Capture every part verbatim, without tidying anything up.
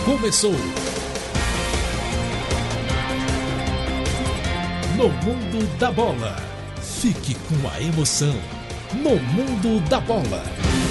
começou. No Mundo da Bola. Fique com a emoção. No Mundo da Bola.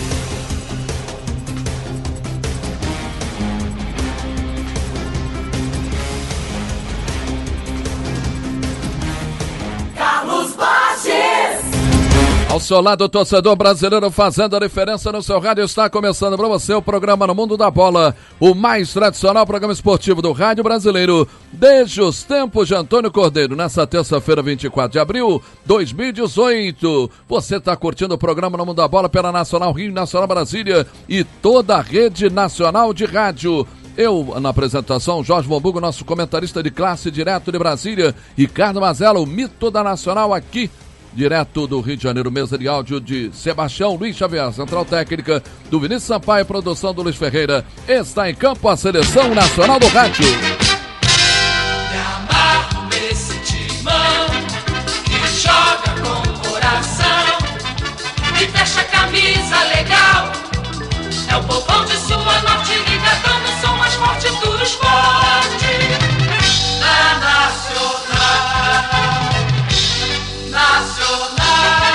Carlos Borges. Ao seu lado, o torcedor brasileiro fazendo a diferença no seu rádio. Está começando para você o programa No Mundo da Bola, o mais tradicional programa esportivo do rádio brasileiro desde os tempos de Antônio Cordeiro. Nessa terça-feira, vinte e quatro de abril de dois mil e dezoito. Você está curtindo o programa No Mundo da Bola pela Nacional Rio, Nacional Brasília e toda a rede nacional de rádio. Eu, na apresentação, Jorge Mombugo, nosso comentarista de classe direto de Brasília, Ricardo Mazella, o mito da Nacional aqui, direto do Rio de Janeiro, mesa de áudio de Sebastião Luiz Xavier, central técnica do Vinícius Sampaio, produção do Luiz Ferreira. Está em campo a seleção nacional do rádio. Me amarro nesse timão que joga com o coração e fecha a camisa legal. É o povão de sua norte ligadão no som mais forte do esporte. Na Nacional. Nacional.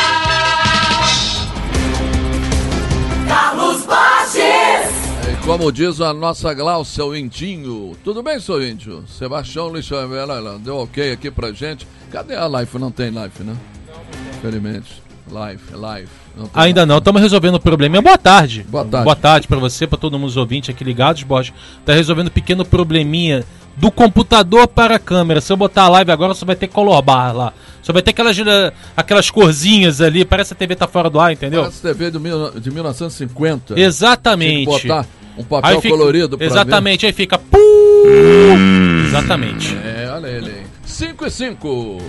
Carlos Borges. E como diz a nossa Glaucia, o Indinho. Tudo bem, seu Índio? Sebastião Luiz Xavier, deu ok aqui pra gente. Cadê a live? Não tem live, né? Infelizmente. Live, live. Não Ainda live. não, estamos resolvendo o problema. Boa tarde. Boa tarde. Boa tarde pra você, pra todo mundo os ouvintes aqui ligados, Borges. Tá resolvendo um pequeno probleminha do computador para a câmera. Se eu botar a live agora, só vai ter color bar lá. Só vai ter aquelas, aquelas corzinhas ali. Parece que a T V tá fora do ar, entendeu? Parece T V de, mil, de mil novecentos e cinquenta. Exatamente. Tem que botar um papel aí fica, colorido pra exatamente, ver. Aí fica... Pum, exatamente. É, olha ele aí. cinco e cinco.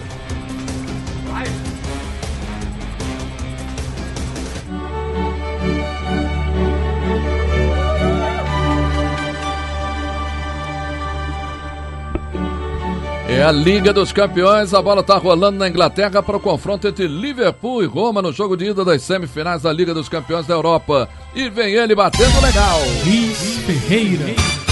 É a Liga dos Campeões, a bola tá rolando na Inglaterra para o confronto entre Liverpool e Roma no jogo de ida das semifinais da Liga dos Campeões da Europa. E vem ele batendo legal. Luiz Ferreira.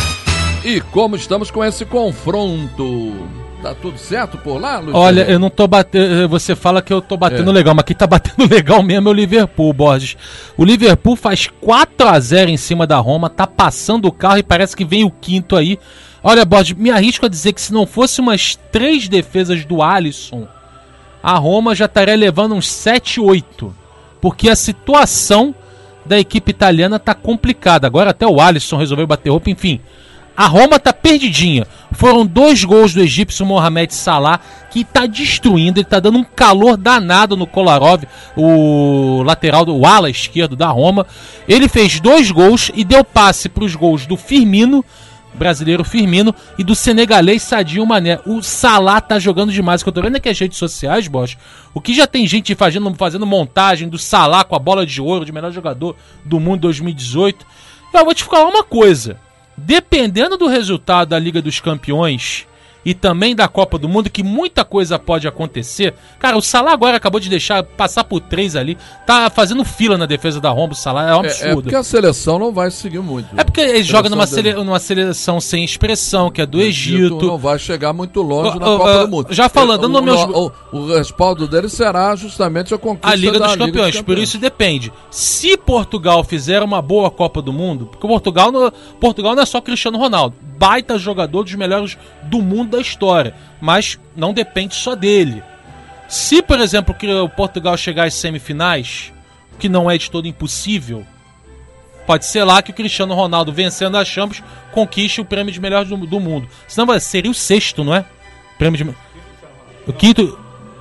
E como estamos com esse confronto? Tá tudo certo por lá, Luiz? Olha, eu não tô batendo. Você fala que eu tô batendo É. legal, mas quem tá batendo legal mesmo é o Liverpool, Borges. O Liverpool faz quatro a zero em cima da Roma, tá passando o carro e parece que vem o quinto aí. Olha, Borges, me arrisco a dizer que se não fosse umas três defesas do Alisson, a Roma já estaria levando uns sete, oito. Porque a situação da equipe italiana tá complicada. Agora até o Alisson resolveu bater roupa, enfim. A Roma tá perdidinha. Foram dois gols do egípcio Mohamed Salah, que tá destruindo, ele tá dando um calor danado no Kolarov, o lateral, do, o ala esquerdo da Roma. Ele fez dois gols e deu passe pros gols do Firmino, brasileiro Firmino, e do senegalês Sadio Mané. O Salah tá jogando demais. O que eu tô vendo aqui as redes sociais, Bosch, o que já tem gente fazendo, fazendo montagem do Salah com a bola de ouro de melhor jogador do mundo dois mil e dezoito. Eu vou te falar uma coisa. Dependendo do resultado da Liga dos Campeões e também da Copa do Mundo, que muita coisa pode acontecer. Cara, o Salah agora acabou de deixar passar por três ali, tá fazendo fila na defesa da Roma. O Salah é um absurdo. É, é porque a seleção não vai seguir muito. É porque ele joga numa, dele. sele, numa seleção sem expressão, que é do Egito. Não vai chegar muito longe uh, na uh, Copa uh, do Mundo. Já falando, dando o, meus... o, o, o respaldo dele será justamente a conquista a Liga da dos Liga Campeões. dos Por Campeões. isso depende. Se Portugal fizer uma boa Copa do Mundo, porque o Portugal, no, Portugal não é só Cristiano Ronaldo, baita jogador, dos melhores do mundo da história, mas não depende só dele. Se, por exemplo, que o Portugal chegar às semifinais, o que não é de todo impossível, pode ser lá que o Cristiano Ronaldo, vencendo a Champions, conquiste o prêmio de melhor do, do mundo. Senão seria o sexto, não é? Prêmio de... O quinto...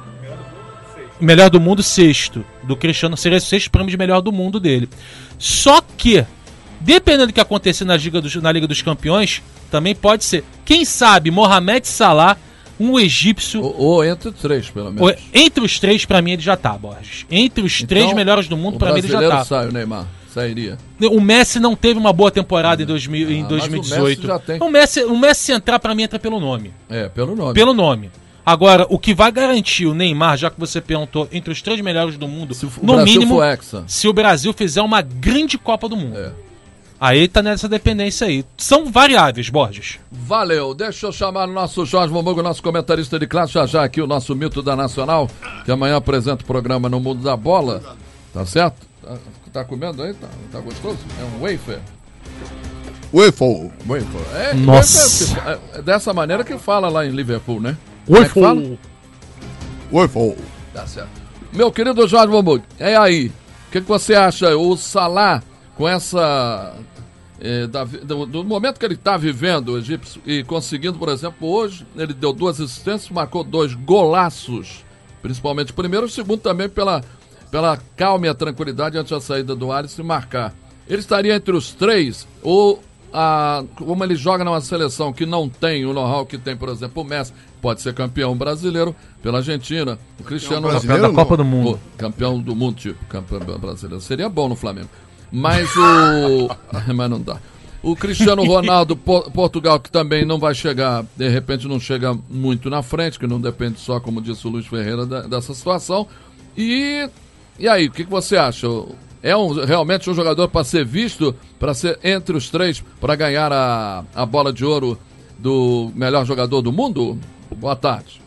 Melhor do mundo, sexto. Do Cristiano seria o sexto prêmio de melhor do mundo dele. Só que, dependendo do que acontecer na Liga dos, na Liga dos Campeões, também pode ser. Quem sabe, Mohamed Salah, um egípcio... Ou, ou entre três, pelo menos. Ou, entre os três, pra mim, ele já tá, Borges. Entre os Então, três melhores do mundo, pra mim, ele já tá. Sai, o Neymar. Sairia. O Messi não teve uma boa temporada em, dois mil, em Ah, dois mil e dezoito. mas o Messi já tem. O Messi, o Messi entrar, pra mim, entra pelo nome. É, pelo nome. Pelo nome. Agora, o que vai garantir o Neymar, já que você perguntou, entre os três melhores do mundo, Se o no Brasil mínimo, for hexa. se o Brasil fizer uma grande Copa do Mundo. É. Aí tá nessa dependência aí. São variáveis, Borges. Valeu, deixa eu chamar o nosso Jorge Mombugo, nosso comentarista de classe, já já aqui o nosso mito da Nacional, que amanhã apresenta o programa No Mundo da Bola, tá certo? Tá, tá comendo aí? Tá, tá gostoso? É um wafer? Waffle. Wafer. É, Nossa. wafer, é dessa maneira que fala lá em Liverpool, né? Waffle. Waffle. Tá certo. Meu querido Jorge Mombugo, é aí, o que, que você acha? O Salah, com essa... É, da, do, do momento que ele está vivendo, o egípcio, e conseguindo, por exemplo, hoje, ele deu duas assistências, marcou dois golaços, principalmente o primeiro, o segundo também pela, pela calma e a tranquilidade antes da saída do Alisson marcar. Ele estaria entre os três, ou a, como ele joga numa seleção que não tem o know-how que tem, por exemplo, o Messi, pode ser campeão brasileiro pela Argentina, o Cristiano Campeão da Copa do Mundo. Pô, campeão do mundo, tipo, campeão brasileiro. Seria bom no Flamengo. Mas o... Mas não dá. O Cristiano Ronaldo, Portugal, que também não vai chegar, de repente não chega muito na frente, que não depende só, como disse o Luiz Ferreira, da, dessa situação. E, e aí, o que, que você acha? É um, realmente um jogador para ser visto, para ser entre os três, para ganhar a, a bola de ouro do melhor jogador do mundo? Boa tarde.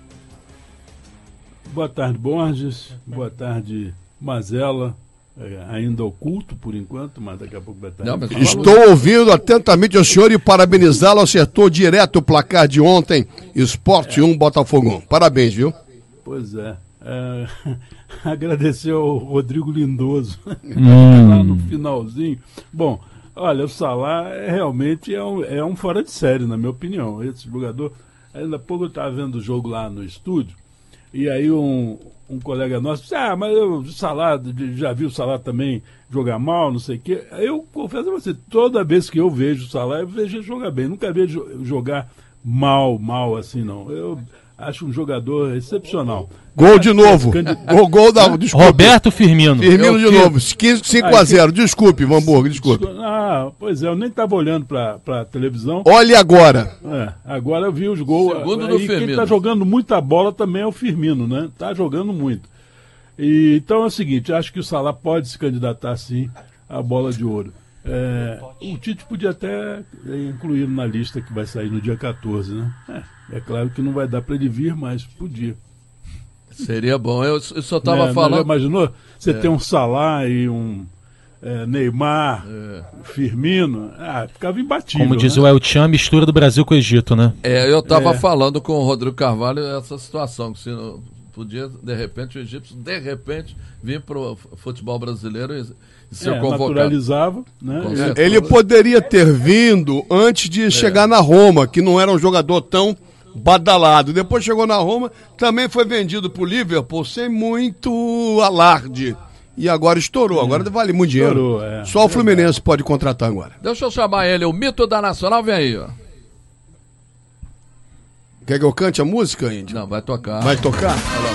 Boa tarde, Borges. Boa tarde, Mazella. É, ainda oculto por enquanto, mas daqui a pouco vai estar. Não, mas Estou ouvindo atentamente o senhor e parabenizá-lo. Acertou direto o placar de ontem. Sport um, Botafogo um. Parabéns, viu? Pois é. é agradecer ao Rodrigo Lindoso Hum. lá no finalzinho. Bom, olha, o Salah é, realmente é um, é um fora de série, na minha opinião. Esse jogador. Ainda há pouco eu estava vendo o jogo lá no estúdio, e aí um. Um colega nosso disse, ah, mas eu o Salah, já vi o Salah também jogar mal, não sei o quê. Eu confesso a você, toda vez que eu vejo o Salah, eu vejo ele jogar bem. Nunca vejo jogar mal, mal assim, não. Eu acho um jogador excepcional. Gol de novo. Gol, gol da... Desculpe. Roberto Firmino. Firmino Eu de que- novo. cinco a zero. Desculpe, Hamburgo, desculpe. Ah, pois é, eu nem estava olhando para a televisão. Olhe agora. É, agora eu vi os gols. Segundo Aí do quem Firmino. está jogando muita bola também é o Firmino, né? Tá jogando muito. E, então é o seguinte, acho que o Salah pode se candidatar sim à bola de ouro. É, o Tite podia até incluir na lista que vai sair no dia quatorze, né? É, é claro que não vai dar para ele vir, mas podia. Seria bom. Eu, eu só estava É, mas falando... já imaginou? Você tem um Salah e um é, Neymar, Firmino, ah, ficava imbatível. Como diz né? o El Chan, mistura do Brasil com o Egito, né? É, eu estava É. falando com o Rodrigo Carvalho essa situação, que se não- podia, de repente, o egípcio, de repente, vir para o futebol brasileiro e, e ser É, convocado. naturalizava, né? Com Ele- certeza. Ele poderia ter vindo antes de chegar na Roma, que não era um jogador tão badalado. Depois chegou na Roma, também foi vendido para o Liverpool sem muito alarde. E agora estourou, agora vale muito dinheiro. Estourou, é. Só o Fluminense pode contratar agora. Deixa eu chamar ele, o mito da Nacional, vem aí, ó. Quer que eu cante a música, Índio? Não, vai tocar. Vai tocar?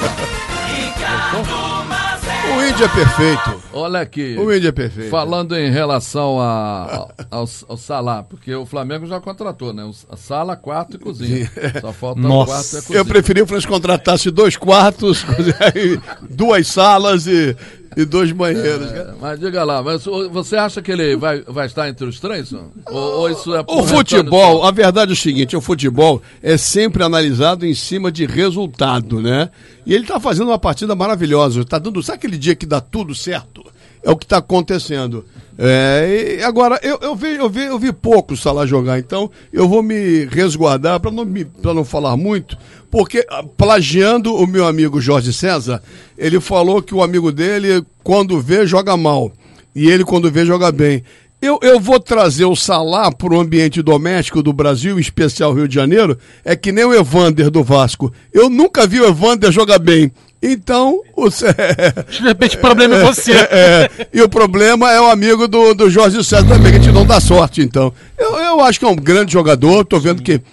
O Índio é perfeito. Olha aqui. O Índio é perfeito. Falando em relação a, ao, ao Salah, porque o Flamengo já contratou, né? O Sala, quarto e cozinha. Só falta o Nossa. quarto e a cozinha. Eu preferia que o Fluminense contratasse dois quartos, duas salas e, e dois banheiros. É, mas diga lá, mas o- você acha que ele vai, vai estar entre os três? Ou, ou isso é por O retorno futebol, só? a verdade é o seguinte, o futebol é sempre analisado em cima de resultado, né? E ele tá fazendo uma partida maravilhosa, tá dando, sabe aquele dia que dá tudo certo? É o que tá acontecendo. É, e agora, eu, eu, vi, eu, vi, eu vi pouco o Salah jogar, então eu vou me resguardar para não, me- pra não falar muito, porque ah, plagiando o meu amigo Jorge César, ele falou que o amigo dele, quando vê, joga mal. E ele, quando vê, joga bem. Eu, eu vou trazer o Salah para o ambiente doméstico do Brasil, em especial Rio de Janeiro, é que nem o Evander do Vasco. Eu nunca vi o Evander jogar bem. Então, o... De repente o problema é você. É, e o problema é o amigo do, do Jorge César também, que a gente não dá sorte, então. Eu, eu acho que é um grande jogador, tô vendo que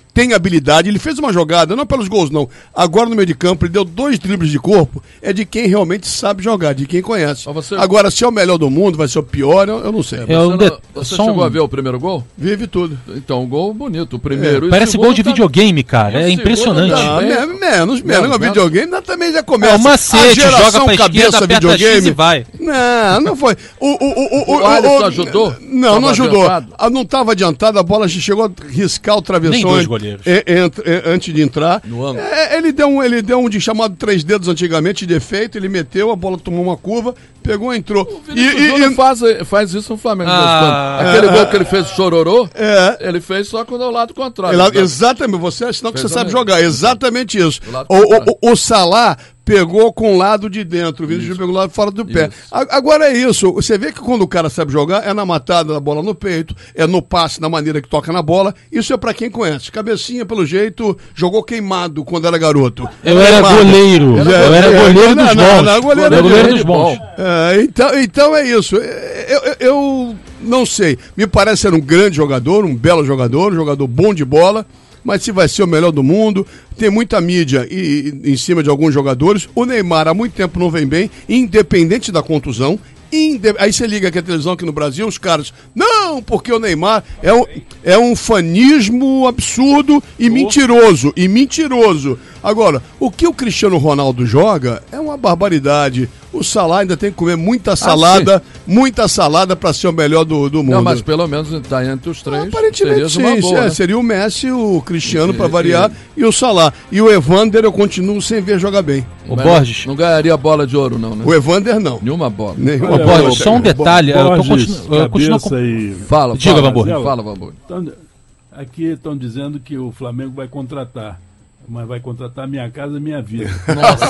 tem habilidade, ele fez uma jogada, não pelos gols não, agora no meio de campo, ele deu dois dribles de corpo, é de quem realmente sabe jogar, de quem conhece. Você... Agora, se é o melhor do mundo, vai ser o pior, eu, eu não sei. É, você um de... não, você Só chegou um... a ver o primeiro gol? Vive tudo. Então, um gol bonito, o primeiro. É, e parece segundo gol de tá... videogame, cara, é segundo impressionante. tá- Não, menos, menos, menos, Não, no videogame, não, também já começa. É o macete, a geração joga pra cabeça esquerda, aperta videogame. X e vai. Não, não foi. O, o, o, o, O Alisson o- ajudou? Não, Tava não ajudou. adiantado? Ah, não estava adiantado, a bola chegou a riscar o travessão Nem dois antes- goleiros. é, é, é, antes de entrar. No ângulo. É, ele, deu um, ele deu um de chamado três dedos antigamente, de efeito, ele meteu, a bola tomou uma curva, pegou, entrou. O E, Vinícius e- Júnior e- faz, faz isso no Flamengo. Ah, de vez em quando. Aquele gol que ele fez o chororô, É. ele fez só quando é o lado contrário. Ela- né? exatamente, você, senão que você Fez sabe a- jogar, exatamente isso. Do lado O, o, contrário. o, o Salah pegou com o lado de dentro, o Vinícius pegou o lado fora do pé. Isso. A- Agora é isso, você vê que quando o cara sabe jogar, é na matada da bola no peito, é no passe, na maneira que toca na bola, isso é pra quem conhece. Cabecinha, pelo jeito, jogou queimado quando era garoto. Eu era Queimado. goleiro, eu era é, goleiro não, dos não, bons. não, goleiro Eu era de goleiro dos handebol. bons. É, então, então é isso. Eu, eu- eu não sei. Me parece ser um grande jogador, um belo jogador, um jogador bom de bola. Mas se vai ser o melhor do mundo, tem muita mídia e, e- em cima de alguns jogadores. O Neymar há muito tempo não vem bem, independente da contusão. Inde- Aí você liga aqui a televisão aqui no Brasil, os caras, não, porque o Neymar é um, é um fanismo absurdo e mentiroso, e mentiroso. Agora, o que o Cristiano Ronaldo joga é uma barbaridade. O Salah ainda tem que comer muita salada, muita salada para ser o melhor do, do mundo. Não, mas pelo menos está entre os três. Aparentemente seria uma sim, boa, é, né? seria o Messi, o Cristiano E- para variar e o Salah. E o Evander eu continuo sem ver jogar bem. O Mas Borges. Não ganharia bola de ouro, não, né? O Evander não. Nenhuma bola. Nenhuma Olha, bola. Borges, só um detalhe, eu tô Borges, continu- eu continuo com- cabeça e... Fala, Diga, fala, Vambor. Fala, Vambor. Então, aqui estão dizendo que o Flamengo vai contratar. Mas vai contratar Minha Casa Minha Vida. Nossa.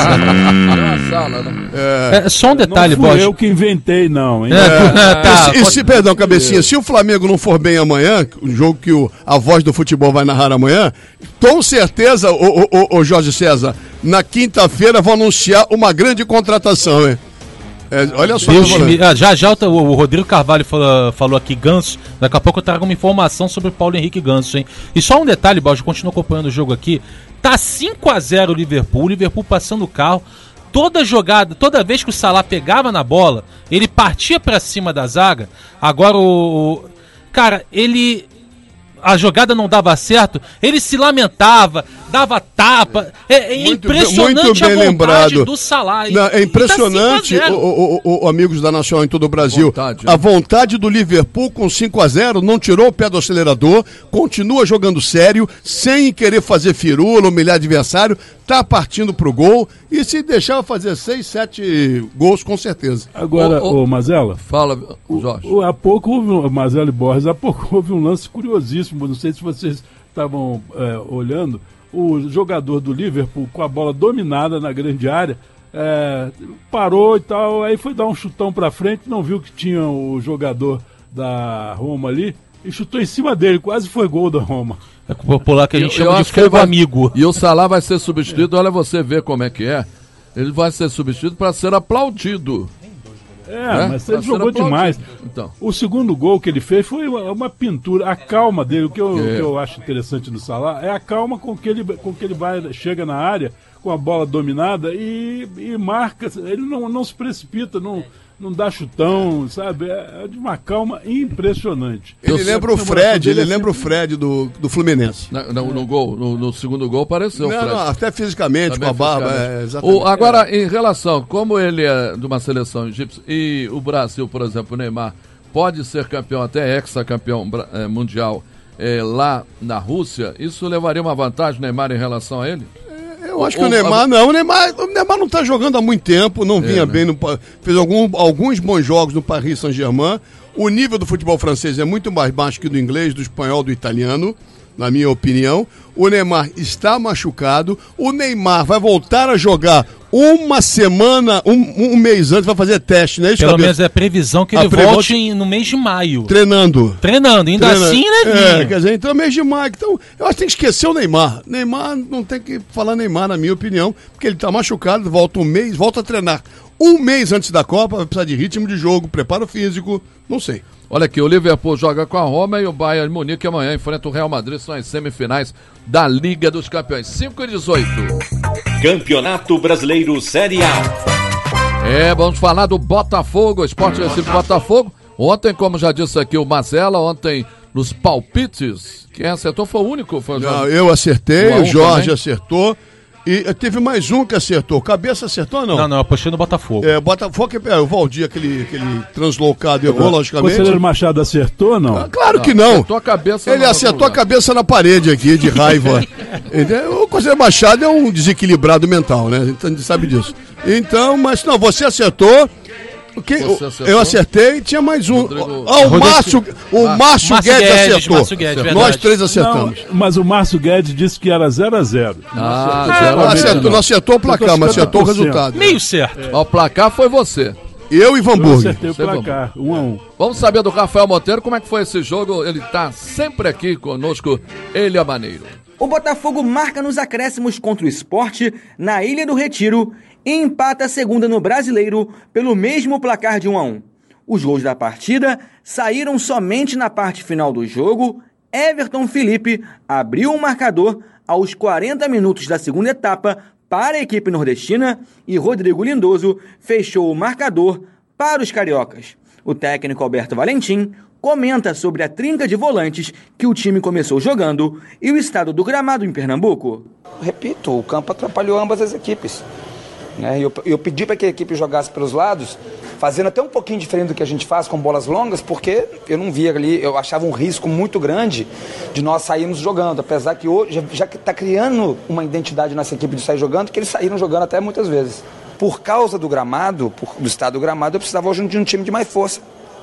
É uma sala, né? É, só um detalhe, não fui Borges. eu que inventei, não, hein? É, tá, E se, e se- perdão, cabecinha, se o Flamengo não for bem amanhã, o jogo que o, a voz do futebol vai narrar amanhã, com certeza, o, o, o, o Jorge César, na quinta-feira vão anunciar uma grande contratação, hein? É, olha só, Deus eu tô falando. me- ah, já já o, o Rodrigo Carvalho falou, falou aqui Ganso. Daqui a pouco eu trago uma informação sobre o Paulo Henrique Ganso, hein? E só um detalhe, Borges, continuo acompanhando o jogo aqui. Tá cinco a zero o Liverpool, o Liverpool passando o carro. Toda jogada, toda vez que o Salah pegava na bola, ele partia pra cima da zaga. Agora o, o cara, ele a jogada não dava certo, ele se lamentava, dava tapa. É, é Muito bem- impressionante muito bem a vontade lembrado. do Salah. E- Não, e tá é impressionante, cinco a zero. o, o- o- o- amigos da Nacional em todo o Brasil. Vontade, né? A vontade do Liverpool com cinco a zero não tirou o pé do acelerador, continua jogando sério, sem querer fazer firula, humilhar adversário, tá partindo pro gol e se deixar fazer seis, sete gols com certeza. Agora, Ô, ô, ô, Mazela, Fala, Jorge. o- há pouco houve um, Mazela e Borges, há pouco houve um lance curiosíssimo, não sei se vocês estavam é, olhando, o jogador do Liverpool com a bola dominada na grande área, é, parou e tal, aí foi dar um chutão pra frente, não viu que tinha o jogador da Roma ali, e chutou em cima dele, quase foi gol da Roma. É popular que a gente Eu- eu chama de acho que ele fogo vai- amigo. E o Salah vai ser substituído, olha você ver como é que é. Ele vai ser substituído para ser aplaudido. É, né? mas Pra ele ser jogou aplaudido. demais. Então. O segundo gol que ele fez foi uma, uma pintura, a calma dele. O que eu, É. o que eu acho interessante no Salah é a calma com que ele, com que ele vai, chega na área com a bola dominada e, e marca. Ele não, não se precipita, não, não dá chutão, sabe? É, é de uma calma impressionante. Ele Eu lembra o sempre- Fred, ele dele é lembra o sempre- Fred do, do Fluminense. Na- no, no gol, no, no segundo gol apareceu o Não, Fred. não, até fisicamente, Também com a barba. fisicamente. É, exatamente. O- agora, em relação, como ele é de uma seleção egípcia e o Brasil, por exemplo, o Neymar, pode ser campeão, até ex-campeão bra- eh, mundial eh, lá na Rússia, isso levaria uma vantagem o Neymar em relação a ele? Eu acho que o- o Neymar não, o Neymar, o Neymar não está jogando há muito tempo, não vinha né? bem, no, pa- fez algum, alguns bons jogos no Paris Saint-Germain. O nível do futebol francês é muito mais baixo que o do inglês, do espanhol, do italiano, na minha opinião. O Neymar está machucado, o Neymar vai voltar a jogar uma semana, um, um mês antes vai fazer teste, né? Pelo menos é a previsão que ele pre... volte em, no mês de maio. Treinando. Treinando, ainda Treinando. assim, né, É, quer dizer, então é mês de maio. Então, eu acho que tem que esquecer o Neymar. Neymar, não tem que falar Neymar, na minha opinião, porque ele tá machucado, volta um mês, volta a treinar. Um mês antes da Copa, vai precisar de ritmo de jogo, preparo físico, não sei. Olha aqui, o Liverpool joga com a Roma e o Bayern de Munique amanhã enfrenta o Real Madrid, são as semifinais da Liga dos Campeões. cinco e dezoito. Campeonato Brasileiro Série A. É, vamos falar do Botafogo, Sport Recife Botafogo. Ontem, como já disse aqui o Marcela, ontem nos palpites, quem acertou foi o único. Foi o Não, eu acertei, um a um o Jorge também. acertou. E teve mais um que acertou. Cabeça acertou ou não? Não, não, eu apostei no Botafogo. É, Botafogo, é, o Valdir, aquele, aquele translocado, errou, logicamente. O conselheiro Machado acertou ou não? Ah, claro que não. Acertou a cabeça. Ele no- acertou a no- cabeça na parede aqui, de raiva. Entendeu? O conselheiro Machado é um desequilibrado mental, né? Então, a gente sabe disso. Então, mas não, você acertou. O que, Você acertou? eu acertei e tinha mais um. Rodrigo- Ah, o Rodrigo- Márcio, o Márcio, Márcio Guedes, Guedes, acertou. Márcio Guedes, Nós verdade. três acertamos. Não, mas o Márcio Guedes disse que era zero a zero. Ah, Não zero a zero. acertou, não acertou o placar, mas acertou o cinquenta por cento. resultado. Meio certo. Ó, o placar foi você. Eu e Van Eu Burg. acertei o Você, placar, um a um. Vamos saber do Rafael Monteiro como é que foi esse jogo. Ele tá sempre aqui conosco, ele é maneiro. O Botafogo marca nos acréscimos contra o Sport na Ilha do Retiro e empata a segunda no Brasileiro pelo mesmo placar de um a um. Os gols da partida saíram somente na parte final do jogo. Everton Felipe abriu o marcador aos quarenta minutos da segunda etapa para a equipe nordestina e Rodrigo Lindoso fechou o marcador para os cariocas. O técnico Alberto Valentim comenta sobre a trinca de volantes que o time começou jogando e o estado do gramado em Pernambuco. Repito, o campo atrapalhou ambas as equipes. Né? Eu, eu pedi para que a equipe jogasse pelos lados, fazendo até um pouquinho diferente do que a gente faz com bolas longas, porque eu não via ali, eu achava um risco muito grande de nós sairmos jogando, apesar que hoje já está criando uma identidade nessa equipe de sair jogando, que eles saíram jogando até muitas vezes. Por causa do gramado, por, do estado do gramado, eu precisava hoje de um time de mais força,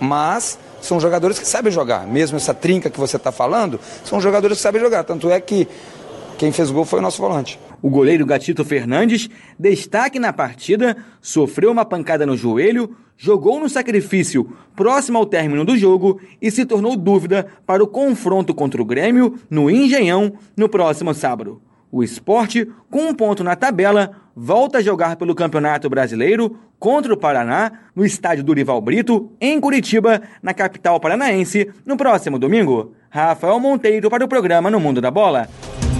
mas são jogadores que sabem jogar, mesmo essa trinca que você está falando, são jogadores que sabem jogar, tanto é que quem fez o gol foi o nosso volante. O goleiro Gatito Fernandes, destaque na partida, sofreu uma pancada no joelho, jogou no sacrifício próximo ao término do jogo e se tornou dúvida para o confronto contra o Grêmio no Engenhão no próximo sábado. O Sport, com um ponto na tabela, volta a jogar pelo Campeonato Brasileiro contra o Paraná no estádio Durival Brito, em Curitiba, na capital paranaense, no próximo domingo. Rafael Monteiro para o programa No Mundo da Bola.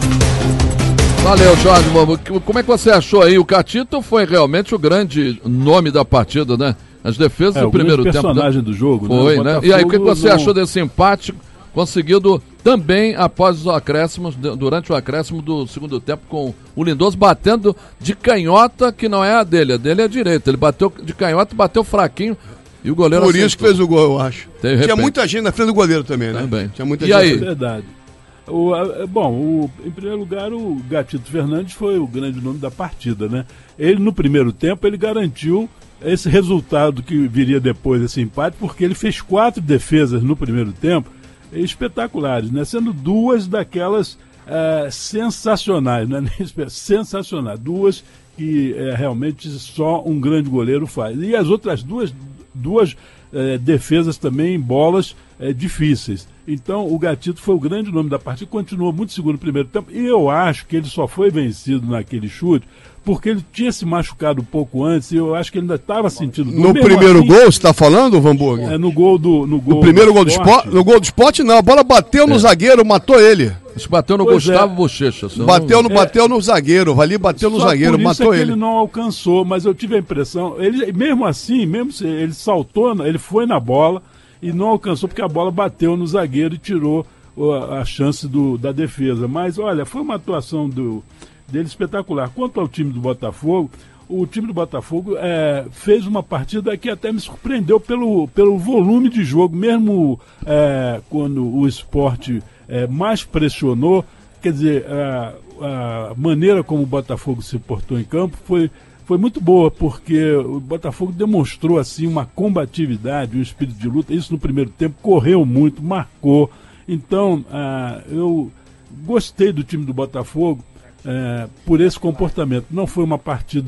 Valeu, Jorge. Como é que você achou aí? O Catito foi realmente o grande nome da partida, né? As defesas É, do o primeiro grande tempo. personagem do jogo, né? Foi, O né? Botafogo E aí, o que que você não- achou desse empate conseguido também após os acréscimos, de- durante o acréscimo do segundo tempo, com o Lindoso batendo de canhota, que não é a dele, a dele é a direita. Ele bateu de canhota, bateu fraquinho e o goleiro Por isso que acertou. fez o gol, eu acho. De Tinha repente. muita gente na frente do goleiro também, né? Também. Tinha muita E gente. aí? É verdade. O, a- bom, o- em primeiro lugar, o Gatito Fernandes foi o grande nome da partida, né? Ele, no primeiro tempo, ele garantiu esse resultado que viria depois desse empate, porque ele fez quatro defesas no primeiro tempo espetaculares, né? Sendo duas daquelas eh, sensacionais, né? Nem espe- sensacionais, duas que eh, realmente só um grande goleiro faz. E as outras duas, duas eh, defesas também em bolas eh, difíceis. Então o Gatito foi o grande nome da partida, continuou muito seguro no primeiro tempo, e eu acho que ele só foi vencido naquele chute porque ele tinha se machucado um pouco antes, e eu acho que ele ainda estava sentindo dor. No Mesmo primeiro assim, gol, você tá falando, Van Burg? é, no gol do no gol No primeiro do gol do Sport. esporte? No gol do esporte, não. A bola bateu no zagueiro, matou ele. Acho que bateu no Pois Gustavo é. Bochecha. senão- Bateu no, bateu no zagueiro. Ali bateu no Só zagueiro, por isso matou é que ele. ele não alcançou, mas eu tive a impressão, ele mesmo assim, mesmo se ele saltou, na- ele foi na bola e não alcançou porque a bola bateu no zagueiro e tirou o- a, a chance do, da defesa. Mas olha, foi uma atuação do, dele espetacular. Quanto ao time do Botafogo, o time do Botafogo é, fez uma partida que até me surpreendeu pelo, pelo volume de jogo, mesmo é, quando o Sport é, mais pressionou. Quer dizer, a, a maneira como o Botafogo se portou em campo foi, foi muito boa, porque o Botafogo demonstrou assim uma combatividade, um espírito de luta. Isso no primeiro tempo, correu muito, marcou. Então, ah, eu gostei do time do Botafogo eh, por esse comportamento. Não foi uma partida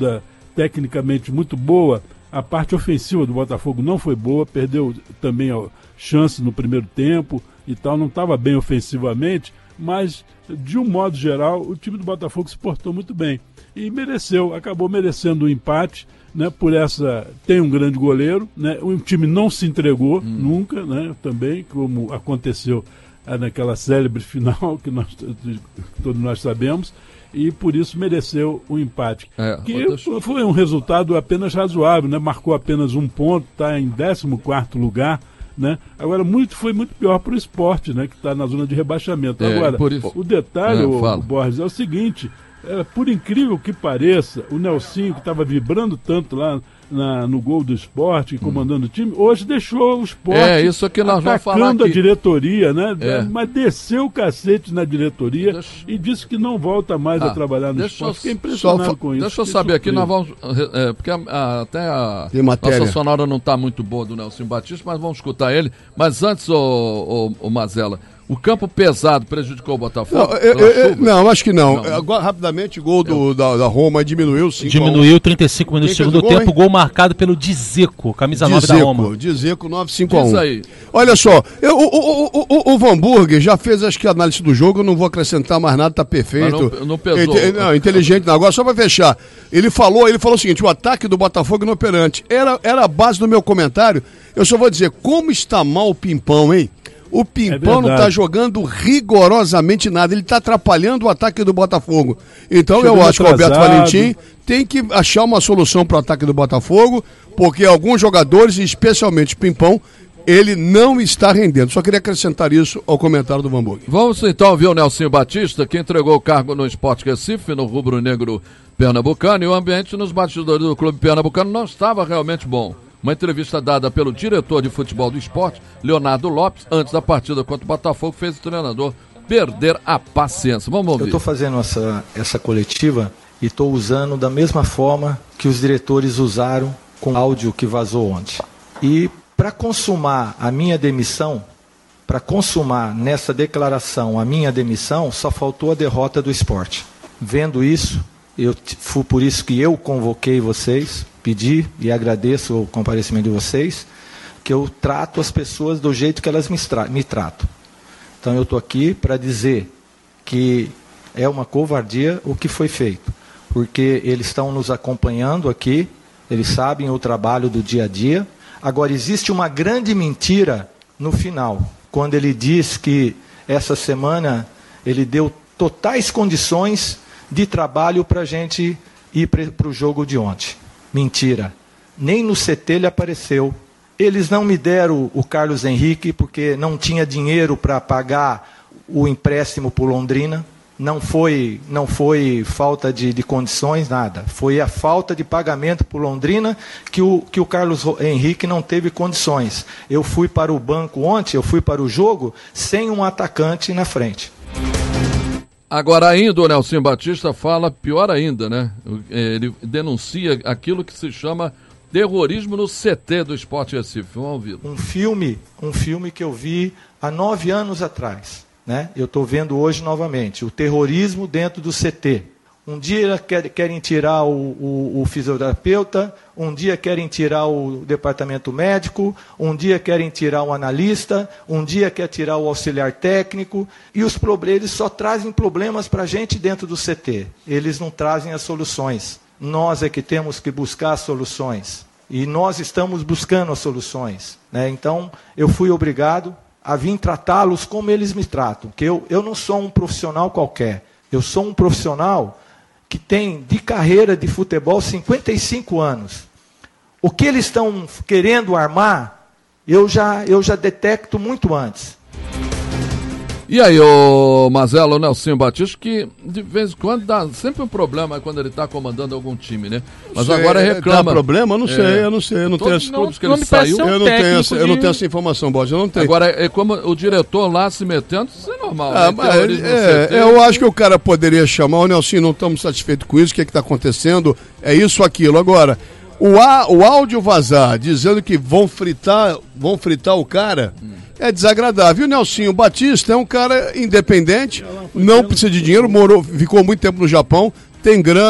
tecnicamente muito boa, a parte ofensiva do Botafogo não foi boa, perdeu também a chance no primeiro tempo e tal, não estava bem ofensivamente, mas de um modo geral o time do Botafogo se portou muito bem e mereceu, acabou merecendo o empate, né, por essa, tem um grande goleiro, né, o time não se entregou hum. nunca, né, também, como aconteceu é, naquela célebre final que nós, todos nós sabemos, e por isso mereceu o empate. É, que outras... foi um resultado apenas razoável, né, marcou apenas um ponto, está em décimo quarto lugar, né? Agora, muito, foi muito pior para o Sport, né, que está na zona de rebaixamento. É, Agora, isso... o detalhe, é, o, o Borges, é o seguinte, é, por incrível que pareça, o Nelsinho, que estava vibrando tanto lá na, no gol do Sport, comandando hum. o time, hoje deixou o Sport é, isso que nós vamos falar aqui. a diretoria, né? É. Mas desceu o cacete na diretoria deixa... e disse que não volta mais ah, a trabalhar no Sport. Fiquei impressionado só, com isso. Deixa eu saber aqui, nós vamos... É, porque a, a, até a nossa sonora não está muito boa do Nelson Batista, mas vamos escutar ele. Mas antes, o, o, o Mazella, o campo pesado prejudicou o Botafogo? Não, eu, eu, não acho que não. não. Agora, rapidamente, o gol do, da, da Roma diminuiu. Diminuiu trinta e cinco minutos do segundo gol, tempo, hein? Gol marcado pelo Dzeko, camisa nove da Roma. Dzeko, nove cinco a um. Olha só, eu, o, o, o, o Van Burger já fez, acho que, a análise do jogo, eu não vou acrescentar mais nada, tá perfeito. Não, não pesou. Inte, não, inteligente não. Agora, só pra fechar, ele falou, ele falou o seguinte, o ataque do Botafogo inoperante. Era, era a base do meu comentário, eu só vou dizer, como está mal o Pimpão, hein? O Pimpão é não está jogando rigorosamente nada, ele está atrapalhando o ataque do Botafogo. Então Chegando eu acho atrasado. que o Alberto Valentim tem que achar uma solução para o ataque do Botafogo, porque alguns jogadores, especialmente o Pimpão, ele não está rendendo. Só queria acrescentar isso ao comentário do Van Burger. Vamos então ouvir o Nelson Batista, que entregou o cargo no Sport Recife, no rubro-negro pernambucano, e o ambiente nos bastidores do clube pernambucano não estava realmente bom. Uma entrevista dada pelo diretor de futebol do Sport, Leonardo Lopes, antes da partida contra o Botafogo, fez o treinador perder a paciência. Vamos ouvir. Eu estou fazendo essa, essa coletiva e estou usando da mesma forma que os diretores usaram com o áudio que vazou ontem. E para consumar a minha demissão, para consumar nessa declaração a minha demissão, só faltou a derrota do Sport. Vendo isso, eu, foi por isso que eu convoquei vocês, pedi e agradeço o comparecimento de vocês, que eu trato as pessoas do jeito que elas me, tra- me tratam. Então eu estou aqui para dizer que é uma covardia o que foi feito, porque eles estão nos acompanhando aqui, eles sabem o trabalho do dia a dia. Agora, existe uma grande mentira no final, quando ele diz que essa semana ele deu totais condições de trabalho para a gente ir para o jogo de ontem. Mentira. Nem no C T ele apareceu. Eles não me deram o Carlos Henrique porque não tinha dinheiro para pagar o empréstimo para Londrina. Não foi, não foi falta de, de condições, nada. Foi a falta de pagamento para Londrina que o, que o Carlos Henrique não teve condições. Eu fui para o banco ontem, eu fui para o jogo sem um atacante na frente. Agora ainda o Nelson Batista fala pior ainda, né? Ele denuncia aquilo que se chama terrorismo no C T do Sport Recife. Vamos ouvir. Um filme, um filme que eu vi há nove anos atrás, né? Eu estou vendo hoje novamente, o terrorismo dentro do C T. Um dia querem tirar o, o, o fisioterapeuta, um dia querem tirar o departamento médico, um dia querem tirar o analista, um dia quer tirar o auxiliar técnico, e os problemas só trazem problemas para a gente dentro do C T. Eles não trazem as soluções. Nós é que temos que buscar as soluções. E nós estamos buscando as soluções, né? Então, eu fui obrigado a vir tratá-los como eles me tratam. Porque eu, eu não sou um profissional qualquer. Eu sou um profissional que tem de carreira de futebol cinquenta e cinco anos. O que eles estão querendo armar, eu já, eu já detecto muito antes. E aí, o Mazella, o Nelson Batista, que de vez em quando dá sempre um problema quando ele está comandando algum time, né? Mas sei, agora reclama. Dá problema? Eu não sei, é, eu não sei. Eu não tenho essa, clubes que ele saiu. Eu não, tenho essa, de... eu não tenho essa informação, Borges, eu não tenho. Agora, é como o diretor lá se metendo, isso é normal. Ah, né? mas, é, é, eu acho que o cara poderia chamar, o Nelson, não estamos satisfeitos com isso, o que é que está acontecendo? É isso, aquilo. Agora, o, a, o áudio vazar, dizendo que vão fritar, vão fritar o cara... Hum. É desagradável. E o Nelsinho Batista é um cara independente, não precisa de dinheiro, morou, ficou muito tempo no Japão, tem grana,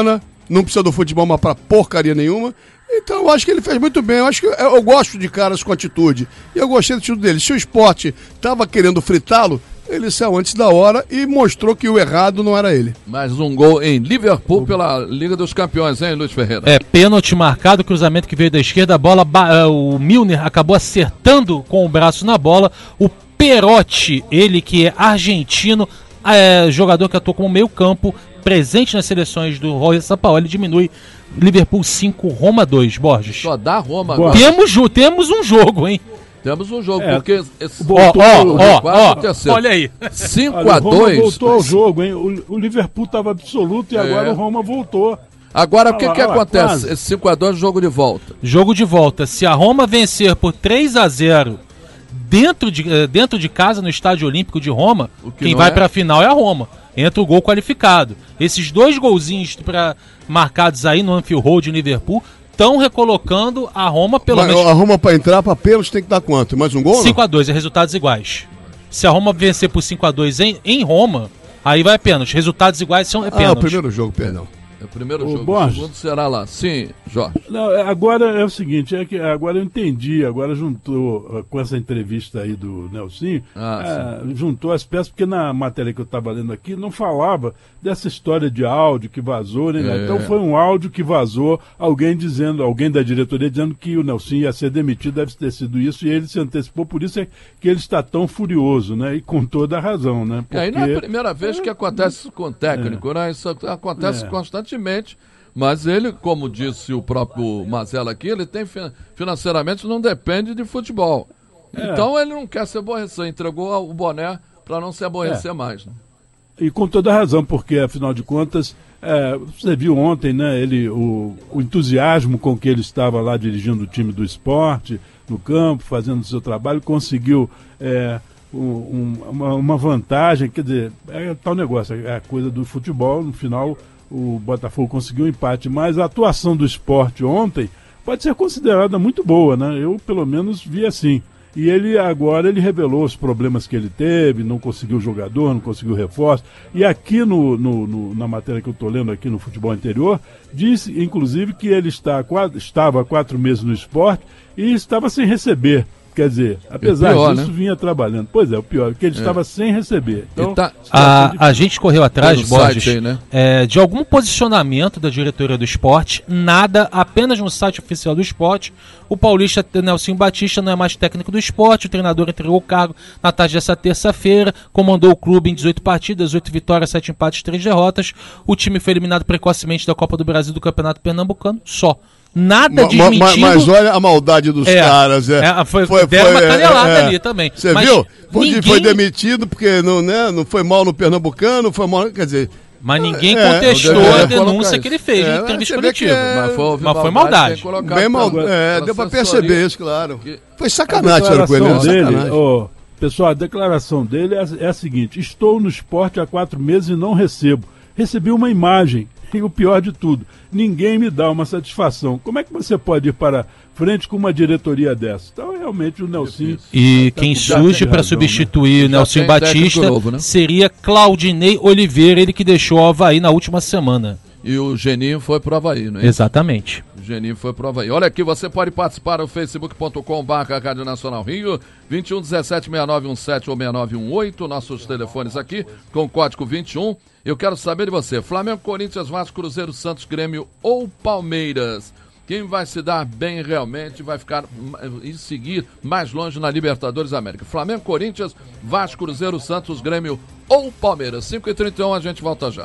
não precisa do futebol mais pra porcaria nenhuma. Então eu acho que ele fez muito bem. Eu acho que eu, eu gosto de caras com atitude. E eu gostei do atitude dele. Se o Sport estava querendo fritá-lo, ele saiu antes da hora e mostrou que o errado não era ele. Mais um gol em Liverpool pela Liga dos Campeões, hein, Luiz Ferreira? É, pênalti marcado, cruzamento que veio da esquerda, a bola, o Milner acabou acertando com o braço na bola. O Perotti, ele que é argentino, é, jogador que atuou como meio campo, presente nas seleções do Roy Sampaoli, diminui Liverpool cinco, Roma dois, Borges. Só dá Roma agora. Temos, temos um jogo, hein? Temos um jogo, é, porque... Esse... Ó, ó, ó, olha aí. cinco a dois. voltou ao jogo, hein? O, o Liverpool estava absoluto e é. agora o Roma voltou. Agora, o que, lá, que lá, acontece? quase. Esse cinco a dois, jogo de volta. Jogo de volta. Se a Roma vencer por três a zero dentro de, dentro de casa, no Estádio Olímpico de Roma, que quem vai é? para a final é a Roma. Entra o gol qualificado. Esses dois golzinhos pra, marcados aí no Anfield Road em Liverpool estão recolocando a Roma pelo Mas menos... A Roma para entrar para pênalti tem que dar quanto? Mais um gol? cinco a dois, é resultados iguais. Se a Roma vencer por cinco a dois em, em Roma, aí vai pênalti. Resultados iguais são é pênalti. Ah, o primeiro jogo, perdão. É o primeiro Ô, jogo, Borges. o segundo será lá. Sim, Jorge. Não, agora é o seguinte, é que agora eu entendi, agora juntou uh, com essa entrevista aí do Nelsinho, ah, uh, juntou as peças, porque na matéria que eu estava lendo aqui não falava dessa história de áudio que vazou, né? É. Então foi um áudio que vazou, alguém dizendo, alguém da diretoria dizendo que o Nelsinho ia ser demitido, deve ter sido isso, e ele se antecipou, por isso é que ele está tão furioso, né? E com toda a razão, né? Porque... E aí não é a primeira vez que acontece isso com o técnico, é. né? Isso acontece é. constantemente. Mas ele, como disse o próprio Mazella aqui, ele tem financeiramente não depende de futebol. É. Então ele não quer se aborrecer, entregou o boné para não se aborrecer é. mais. Né? E com toda razão, porque afinal de contas, é, você viu ontem, né, ele, o, o entusiasmo com que ele estava lá dirigindo o time do esporte, no campo, fazendo o seu trabalho, conseguiu é, um, uma, uma vantagem, quer dizer, é tal negócio, é a coisa do futebol, no final o Botafogo conseguiu um empate, mas a atuação do esporte ontem pode ser considerada muito boa, né? Eu, pelo menos, vi assim. E ele agora ele revelou os problemas que ele teve, não conseguiu jogador, não conseguiu reforço. E aqui no, no, no, na matéria que eu estou lendo aqui no Futebol Interior, diz, inclusive, que ele está, estava há quatro meses no esporte e estava sem receber. Quer dizer, apesar pior, disso, né? vinha trabalhando. Pois é, o pior, porque ele é. estava sem receber. Então, tá, a, a gente correu atrás, Borges, aí, né? é, de algum posicionamento da diretoria do esporte, nada, apenas no site oficial do esporte. O paulista Nelson Batista não é mais técnico do esporte, o treinador entregou o cargo na tarde dessa terça-feira, comandou o clube em dezoito partidas, oito vitórias, sete empates, três derrotas. O time foi eliminado precocemente da Copa do Brasil e do Campeonato Pernambucano, só. Nada desmentindo. Mas, mas olha a maldade dos é, caras. É. É, foi, foi, deram foi, uma canelada é, ali também. Você viu? Ninguém... Foi demitido porque não, né, não foi mal no Pernambucano, foi mal. Quer dizer. Mas ninguém é, contestou é, a denúncia que ele fez é, em entrevista coletiva. É, mas foi, mas foi maldade. Bem mal, é, deu pra perceber isso, claro. Que... Foi sacanagem, a declaração dele, oh, pessoal, a declaração dele é, é a seguinte: estou no esporte há quatro meses e não recebo. Recebi uma imagem. E o pior de tudo, ninguém me dá uma satisfação. Como é que você pode ir para frente com uma diretoria dessa? Então, realmente, o Nelson... E tá quem surge para substituir né? o Nelson Batista novo, né? seria Claudinei Oliveira, ele que deixou o Avaí na última semana. E o Geninho foi pro Avaí, não é? Exatamente. O Geninho foi pro Avaí. Olha aqui, você pode participar no facebook ponto com barra Rádio Nacional Rio, vinte e um, dezessete, sessenta e nove, dezessete ou sessenta e nove, dezoito, nossos telefones aqui, com código vinte e um. Eu quero saber de você, Flamengo, Corinthians, Vasco, Cruzeiro, Santos, Grêmio ou Palmeiras? Quem vai se dar bem realmente vai ficar e seguir mais longe na Libertadores América? Flamengo, Corinthians, Vasco, Cruzeiro, Santos, Grêmio ou Palmeiras? cinco e trinta e um, a gente volta já.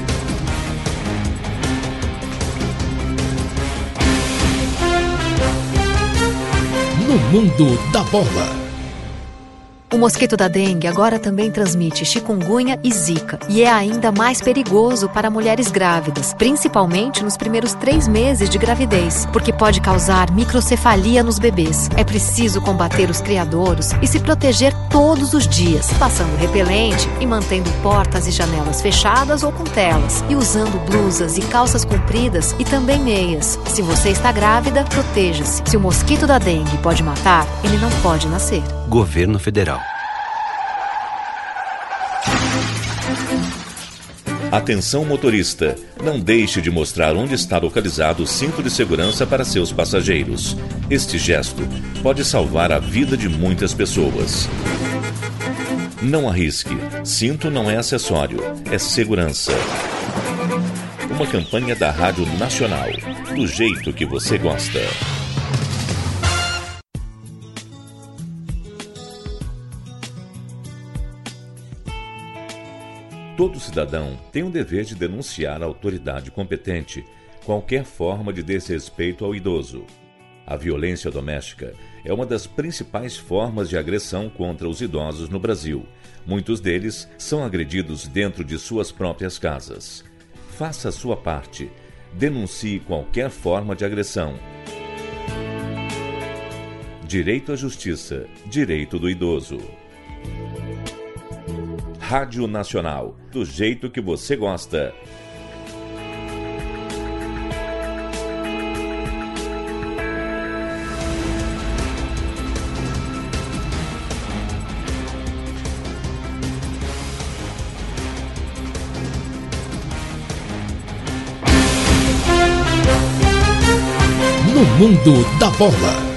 No mundo da bola. O mosquito da dengue agora também transmite chikungunya e zika e é ainda mais perigoso para mulheres grávidas, principalmente nos primeiros três meses de gravidez, porque pode causar microcefalia nos bebês. É preciso combater os criadouros e se proteger todos os dias, passando repelente e mantendo portas e janelas fechadas ou com telas, e usando blusas e calças compridas e também meias. Se você está grávida, proteja-se. Se o mosquito da dengue pode matar, ele não pode nascer. Governo Federal. Atenção motorista, não deixe de mostrar onde está localizado o cinto de segurança para seus passageiros. Este gesto pode salvar a vida de muitas pessoas. Não arrisque, cinto não é acessório, é segurança. Uma campanha da Rádio Nacional, do jeito que você gosta. Todo cidadão tem o dever de denunciar à autoridade competente qualquer forma de desrespeito ao idoso. A violência doméstica é uma das principais formas de agressão contra os idosos no Brasil. Muitos deles são agredidos dentro de suas próprias casas. Faça a sua parte. Denuncie qualquer forma de agressão. Direito à justiça. Direito do idoso. Rádio Nacional, do jeito que você gosta. No mundo da bola.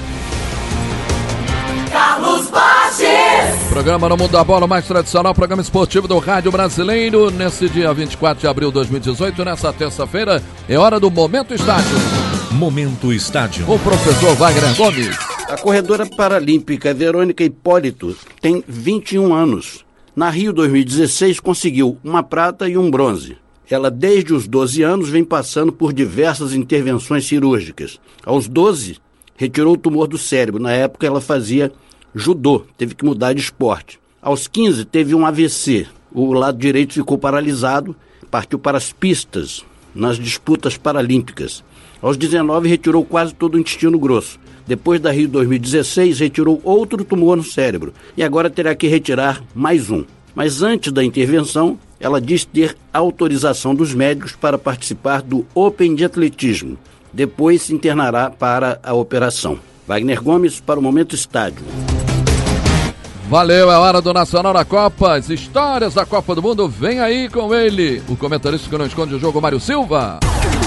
Programa No Mundo da Bola, mais tradicional, programa esportivo do Rádio Brasileiro. Nesse dia vinte e quatro de abril de dois mil e dezoito, nessa terça-feira, é hora do Momento Estádio. Momento Estádio. O professor Wagner Gomes. A corredora paralímpica Verônica Hipólito tem vinte e um anos. Na Rio dois mil e dezesseis conseguiu uma prata e um bronze. Ela, desde os doze anos, vem passando por diversas intervenções cirúrgicas. Aos doze, retirou o tumor do cérebro. Na época, ela fazia judô, teve que mudar de esporte. Aos quinze, teve um A V C. O lado direito ficou paralisado, partiu para as pistas nas disputas paralímpicas. Aos dezenove, retirou quase todo o intestino grosso. Depois da Rio dois mil e dezesseis, retirou outro tumor no cérebro. E agora terá que retirar mais um. Mas antes da intervenção, ela diz ter autorização dos médicos para participar do Open de atletismo. Depois se internará para a operação. Wagner Gomes para o Momento Estádio. Valeu, é hora do Nacional da Copa. As histórias da Copa do Mundo, vem aí com ele, o comentarista que não esconde o jogo, Mário Silva.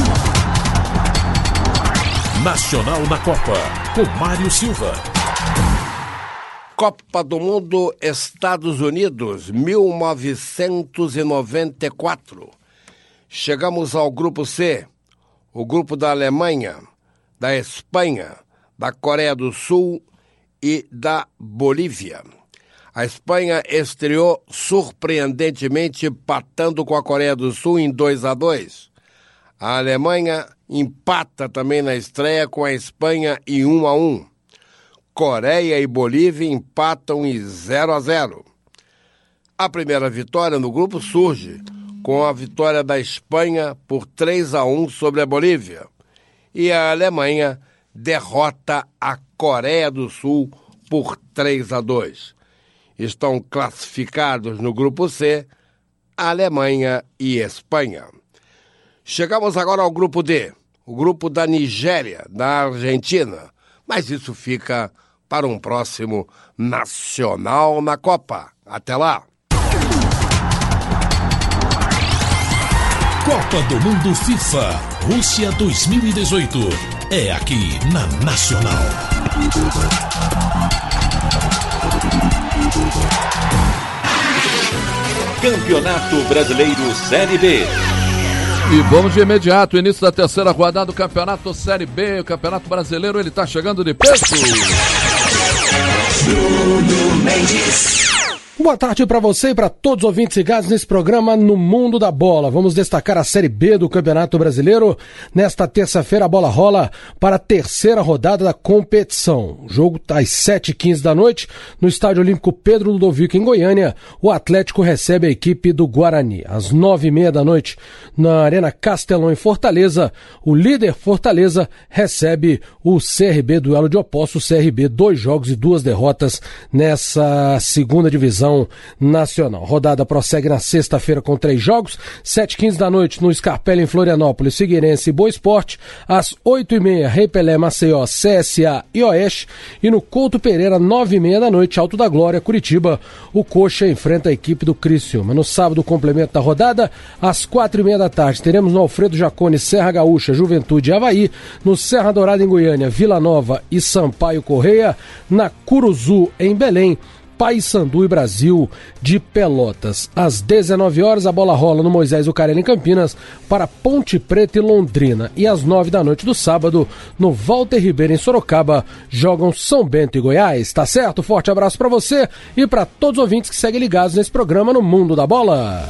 Nacional da Copa, com Mário Silva. Copa do Mundo, Estados Unidos, mil novecentos e noventa e quatro. Chegamos ao grupo C, o grupo da Alemanha, da Espanha, da Coreia do Sul e da Bolívia. A Espanha estreou surpreendentemente empatando com a Coreia do Sul em dois a dois. A Alemanha empata também na estreia com a Espanha em um a um. Coreia e Bolívia empatam em zero a zero. A primeira vitória no grupo surge com a vitória da Espanha por três a um sobre a Bolívia. E a Alemanha derrota a Coreia do Sul por três a dois. Estão classificados no grupo C, a Alemanha e Espanha. Chegamos agora ao grupo D, o grupo da Nigéria, da Argentina. Mas isso fica para um próximo Nacional na Copa. Até lá! Copa do Mundo FIFA, Rússia dois mil e dezoito. É aqui na Nacional. Campeonato Brasileiro Série B. E vamos de imediato, início da terceira rodada do Campeonato Série B. O Campeonato Brasileiro, ele tá chegando de peso. Bruno Mendes. Boa tarde para você e para todos os ouvintes ligados nesse programa No Mundo da Bola. Vamos destacar a Série B do Campeonato Brasileiro. Nesta terça-feira a bola rola para a terceira rodada da competição. O jogo está às sete e quinze da noite no Estádio Olímpico Pedro Ludovico, em Goiânia. O Atlético recebe a equipe do Guarani. Às nove e meia da noite na Arena Castelão, em Fortaleza, o líder Fortaleza recebe o C R B, duelo de opostos. O C R B, dois jogos e duas derrotas nessa segunda divisão televisão nacional. Rodada prossegue na sexta-feira com três jogos, sete e quinze da noite no Scarpelli em Florianópolis, Figueirense e Boa Esporte, às oito e meia, Rei Pelé, Maceió, C S A e Oeste, e no Couto Pereira, nove e meia da noite, Alto da Glória, Curitiba, o Coxa enfrenta a equipe do Criciúma. No sábado, o complemento da rodada, às quatro e meia da tarde, teremos no Alfredo Jaconi, Serra Gaúcha, Juventude e Avaí, no Serra Dourada em Goiânia, Vila Nova e Sampaio Correia, na Curuzu em Belém, Paysandu e Brasil de Pelotas. Às dezenove horas, a bola rola no Moisés Lucarelli em Campinas para Ponte Preta e Londrina. E às nove da noite do sábado, no Walter Ribeiro em Sorocaba, jogam São Bento e Goiás. Tá certo? Forte abraço para você e para todos os ouvintes que seguem ligados nesse programa no Mundo da Bola.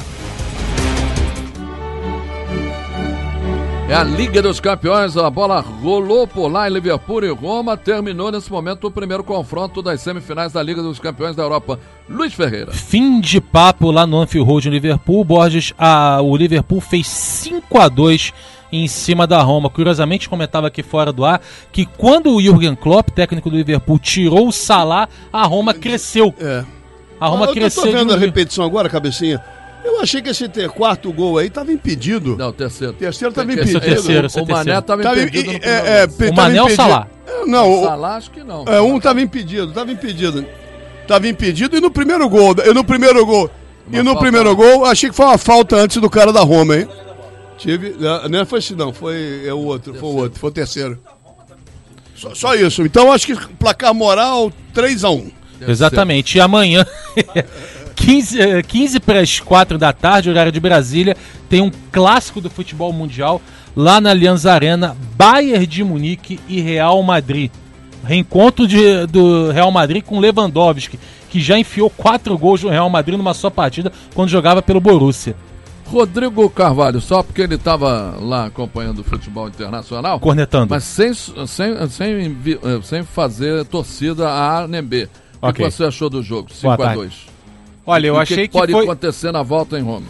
É a Liga dos Campeões, a bola rolou por lá em Liverpool e Roma, terminou nesse momento o primeiro confronto das semifinais da Liga dos Campeões da Europa. Luiz Ferreira. Fim de papo lá no Anfield Road em Liverpool, Borges, a, o Liverpool fez cinco a dois em cima da Roma. Curiosamente, comentava aqui fora do ar que quando o Jürgen Klopp, técnico do Liverpool, tirou o Salah, a Roma cresceu. É. Ah, A Roma ah, cresceu. Eu tô vendo a repetição agora, cabecinha. Eu achei que esse ter quarto gol aí estava impedido. Não, terceiro. Terceiro estava impedido. Terceiro, o, o Mané estava impedido. No é, é, o Mané ou o Salah? Não, o Salah acho que não. É, um estava impedido, estava impedido. Estava impedido e no primeiro gol, e no primeiro gol, uma e no primeiro gol, achei que foi uma falta antes do cara da Roma, hein? Tive, não foi esse não, foi é o outro, terceiro. foi o outro, foi o terceiro. Só, só isso. Então acho que placar moral três a um. Exatamente. E amanhã quinze, quinze para as quatro da tarde, horário de Brasília, tem um clássico do futebol mundial lá na Allianz Arena, Bayern de Munique e Real Madrid. Reencontro de, do Real Madrid com Lewandowski, que já enfiou quatro gols no Real Madrid numa só partida quando jogava pelo Borussia. Rodrigo Carvalho, só porque ele estava lá acompanhando o futebol internacional, cornetando, mas sem, sem, sem, sem fazer torcida a A nem B. O okay. que você achou do jogo? cinco a dois. Olha, eu o achei que, que pode foi... acontecer na volta em Roma?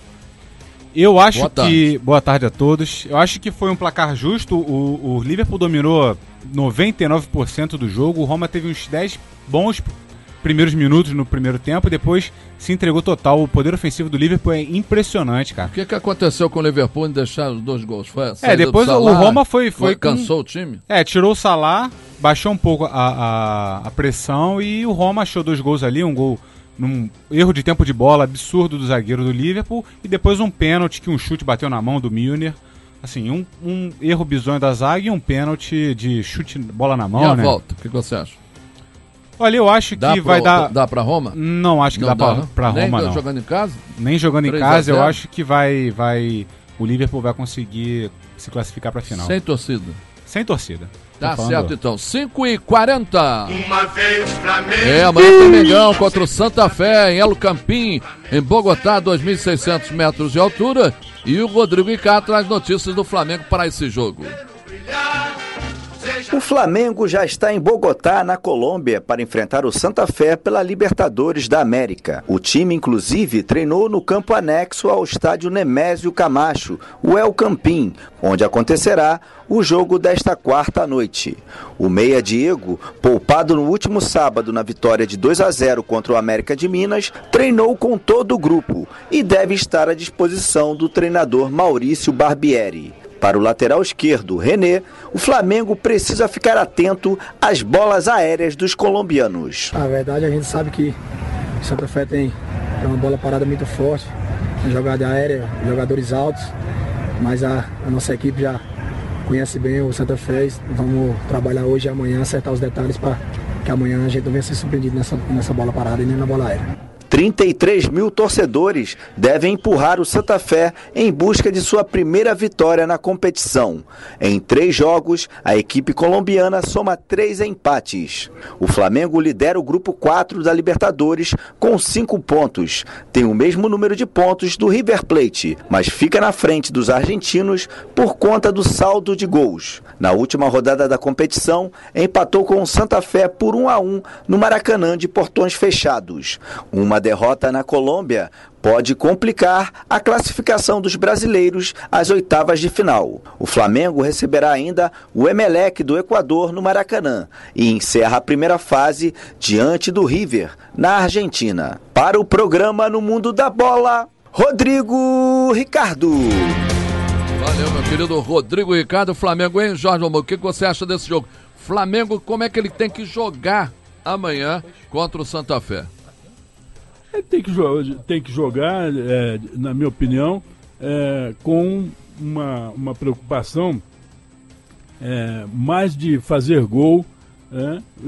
Eu acho Boa que... Tarde. Boa tarde a todos. Eu acho que foi um placar justo. O, o Liverpool dominou noventa e nove por cento do jogo. O Roma teve uns dez bons primeiros minutos no primeiro tempo e depois se entregou total. O poder ofensivo do Liverpool é impressionante, cara. O que, que aconteceu com o Liverpool em deixar os dois gols? Foi a é, depois o Roma foi... foi cansou com... o time? É, tirou o Salah, baixou um pouco a, a, a pressão e o Roma achou dois gols ali, um gol num erro de tempo de bola absurdo do zagueiro do Liverpool e depois um pênalti que um chute bateu na mão do Milner. Assim, um, um erro bizonho da zaga e um pênalti de chute bola na mão, e a né? volta, o que você acha? Olha, eu acho dá que pra, vai dar... Dá pra Roma? Não, acho que não dá, dá pra, pra Nem Roma, não. jogando em casa? Nem jogando em casa, eu acho que vai, vai... O Liverpool vai conseguir se classificar pra final. Sem torcida? Sem torcida. Tá certo, então. cinco e quarenta. Uma vez Flamengo. É, amanhã tem Mengão contra o Santa Fé em El Campín, em Bogotá, dois mil e seiscentos metros de altura. E o Rodrigo Icá traz notícias do Flamengo para esse jogo. O Flamengo já está em Bogotá, na Colômbia, para enfrentar o Santa Fé pela Libertadores da América. O time, inclusive, treinou no campo anexo ao estádio Nemésio Camacho, o El Campín, onde acontecerá o jogo desta quarta noite. O meia Diego, poupado no último sábado na vitória de dois a zero contra o América de Minas, treinou com todo o grupo e deve estar à disposição do treinador Maurício Barbieri. Para o lateral esquerdo, René, o Flamengo precisa ficar atento às bolas aéreas dos colombianos. Na verdade, a gente sabe que o Santa Fé tem uma bola parada muito forte, jogada aérea, jogadores altos, mas a, a nossa equipe já conhece bem o Santa Fé. Vamos trabalhar hoje e amanhã, acertar os detalhes para que amanhã a gente não venha ser surpreendido nessa, nessa bola parada e nem na bola aérea. trinta e três mil torcedores devem empurrar o Santa Fé em busca de sua primeira vitória na competição. Em três jogos, a equipe colombiana soma três empates. O Flamengo lidera o grupo quatro da Libertadores com cinco pontos. Tem o mesmo número de pontos do River Plate, mas fica na frente dos argentinos por conta do saldo de gols. Na última rodada da competição, empatou com o Santa Fé por um a um no Maracanã de portões fechados. Uma derrota na Colômbia pode complicar a classificação dos brasileiros às oitavas de final. O Flamengo receberá ainda o Emelec do Equador no Maracanã e encerra a primeira fase diante do River, na Argentina. Para o programa No Mundo da Bola, Rodrigo Ricardo. Valeu, meu querido Rodrigo Ricardo. Flamengo, hein, Jorge Romão? O que você acha desse jogo? Flamengo, como é que ele tem que jogar amanhã contra o Santa Fé? Ele tem que, jo- tem que jogar, é, na minha opinião, é, com uma, uma preocupação é, mais de fazer gol, é, e,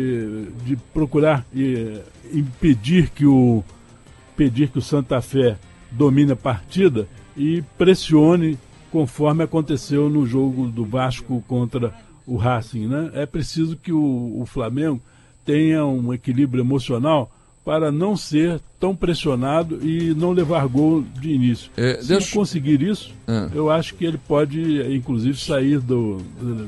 e de procurar e, impedir que o, impedir que o Santa Fé domine a partida e pressione conforme aconteceu no jogo do Vasco contra o Racing, né? É preciso que o, o Flamengo tenha um equilíbrio emocional para não ser tão pressionado e não levar gol de início. É, Se deixa... conseguir isso, é. eu acho que ele pode, inclusive, sair do,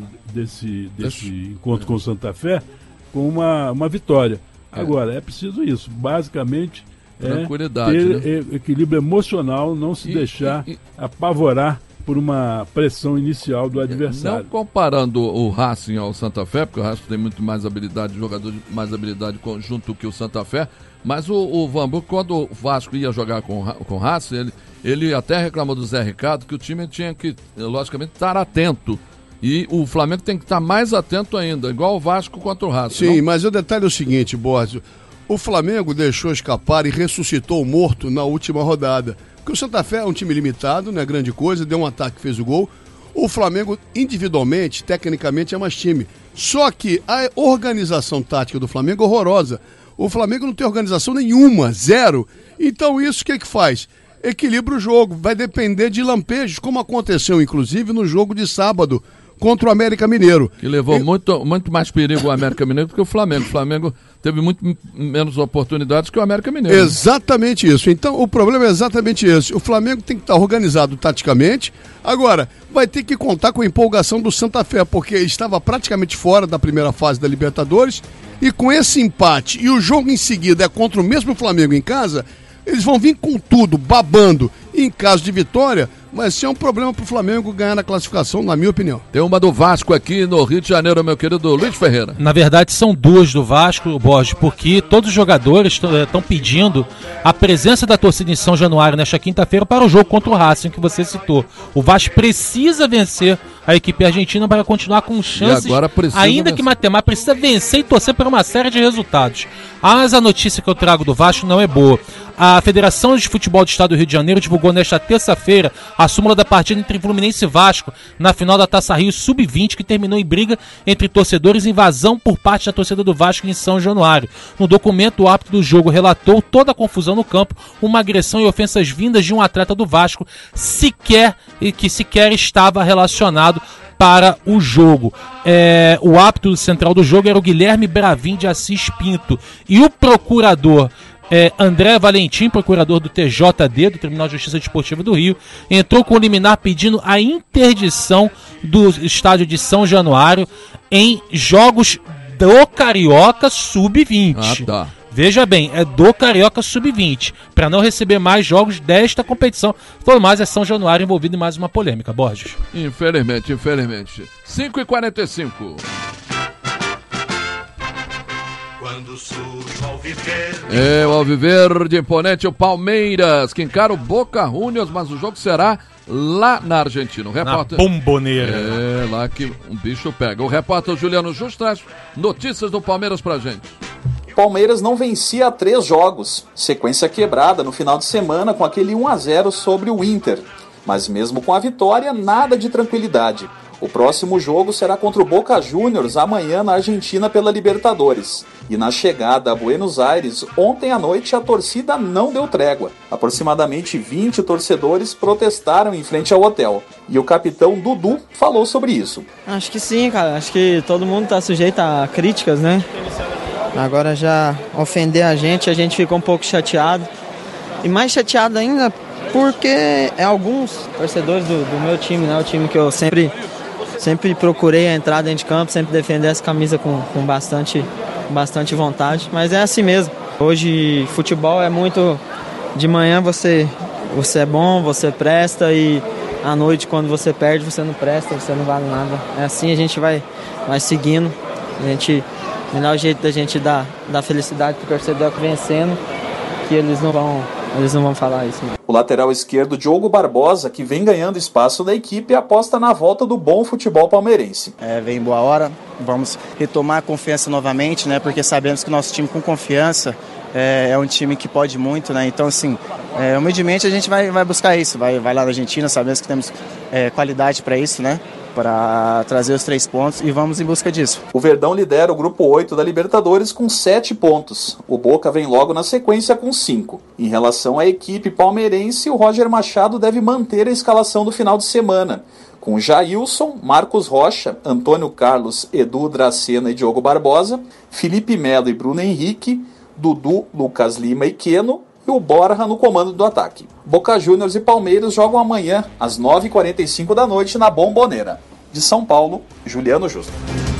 desse, desse encontro com o Santa Fé com uma, uma vitória. É. Agora, é preciso isso. Basicamente, Tranquilidade, é ter né? equilíbrio emocional, não se e, deixar e, e... apavorar por uma pressão inicial do adversário. Não comparando o Racing ao Santa Fé, porque o Racing tem muito mais habilidade, jogador de mais habilidade conjunto que o Santa Fé, mas o, o Vanburg, quando o Vasco ia jogar com, com o Racing, ele, ele até reclamou do Zé Ricardo que o time tinha que, logicamente, estar atento. E o Flamengo tem que estar mais atento ainda, igual o Vasco contra o Racing. Sim, não? mas o detalhe é o seguinte, Borges, o Flamengo deixou escapar e ressuscitou o morto na última rodada. Porque o Santa Fé é um time limitado, não é grande coisa, deu um ataque, fez o gol. O Flamengo, individualmente, tecnicamente, é mais time. Só que a organização tática do Flamengo é horrorosa. O Flamengo não tem organização nenhuma, zero. Então isso o que que faz? Equilibra o jogo, vai depender de lampejos, como aconteceu, inclusive, no jogo de sábado contra o América Mineiro. Que levou e... muito, muito mais perigo o América Mineiro do que o Flamengo. O Flamengo teve muito menos oportunidades que o América Mineiro. Exatamente isso. Então, o problema é exatamente esse. O Flamengo tem que estar organizado taticamente. Agora, vai ter que contar com a empolgação do Santa Fé, porque estava praticamente fora da primeira fase da Libertadores. E com esse empate e o jogo em seguida é contra o mesmo Flamengo em casa, eles vão vir com tudo, babando. E em caso de vitória, vai ser um problema pro Flamengo ganhar na classificação, na minha opinião. Tem uma do Vasco aqui no Rio de Janeiro, meu querido Luiz Ferreira. Na verdade, são duas do Vasco, Borges, porque todos os jogadores estão pedindo a presença da torcida em São Januário nesta quinta-feira para o jogo contra o Racing, que você citou. O Vasco precisa vencer a equipe argentina para continuar com chances, ainda vencer. que matemática, precisa vencer e torcer por uma série de resultados. Mas a notícia que eu trago do Vasco não é boa. A Federação de Futebol do Estado do Rio de Janeiro divulgou nesta terça-feira a súmula da partida entre Fluminense e Vasco na final da Taça Rio sub vinte, que terminou em briga entre torcedores e invasão por parte da torcida do Vasco em São Januário. No documento, o árbitro do jogo relatou toda a confusão no campo, uma agressão e ofensas vindas de um atleta do Vasco sequer, que sequer estava relacionado para o jogo. É, o árbitro central do jogo era o Guilherme Bravin de Assis Pinto. E o procurador é, André Valentim, procurador do T J D, do Tribunal de Justiça Desportiva do Rio, entrou com o liminar pedindo a interdição do estádio de São Januário em jogos do Carioca sub vinte. Ah, tá. Veja bem, é do Carioca sub vinte, para não receber mais jogos desta competição. Foi mais é São Januário envolvido em mais uma polêmica, Borges. Infelizmente, infelizmente. cinco e quarenta e cinco. Quando surge o Alviverde... É, o Alviverde imponente, o Palmeiras, que encara o Boca Juniors, mas o jogo será lá na Argentina. O repórter... Na Bomboneira. É, lá que um bicho pega. O repórter Juliano Justo traz notícias do Palmeiras pra gente. Palmeiras não vencia há três jogos, sequência quebrada no final de semana com aquele um a zero sobre o Inter. Mas mesmo com a vitória, nada de tranquilidade. O próximo jogo será contra o Boca Juniors amanhã na Argentina pela Libertadores. E na chegada a Buenos Aires, ontem à noite a torcida não deu trégua. Aproximadamente vinte torcedores protestaram em frente ao hotel. E o capitão Dudu falou sobre isso. Acho que sim, cara. Acho que todo mundo está sujeito a críticas, né? Agora já ofender a gente, a gente ficou um pouco chateado. E mais chateado ainda porque é alguns torcedores do, do meu time, né? O time que eu sempre, sempre procurei entrar dentro de campo, sempre defender essa camisa com, com bastante, bastante vontade. Mas é assim mesmo. Hoje futebol é muito, de manhã você, você é bom, você presta e à noite quando você perde você não presta, você não vale nada. É assim a gente vai, vai seguindo. A gente, o melhor jeito da gente dar, dar felicidade pro torcedor vencendo, que eles não vão, eles não vão falar isso. Não. O lateral esquerdo Diogo Barbosa, que vem ganhando espaço da equipe, aposta na volta do bom futebol palmeirense. É, vem boa hora, vamos retomar a confiança novamente, né? Porque sabemos que nosso time com confiança é, é um time que pode muito, né? Então, assim, é, humildemente a gente vai, vai buscar isso, vai, vai lá na Argentina, sabemos que temos é, qualidade para isso, né? Para trazer os três pontos e vamos em busca disso. O Verdão lidera o grupo oito da Libertadores com sete pontos. O Boca vem logo na sequência com cinco. Em relação à equipe palmeirense, o Roger Machado deve manter a escalação do final de semana, com Jailson, Marcos Rocha, Antônio Carlos, Edu Dracena e Diogo Barbosa, Felipe Melo e Bruno Henrique, Dudu, Lucas Lima e Queno, e o Borja no comando do ataque. Boca Juniors e Palmeiras jogam amanhã, às nove e quarenta e cinco da noite, na Bombonera. De São Paulo, Juliano Justo.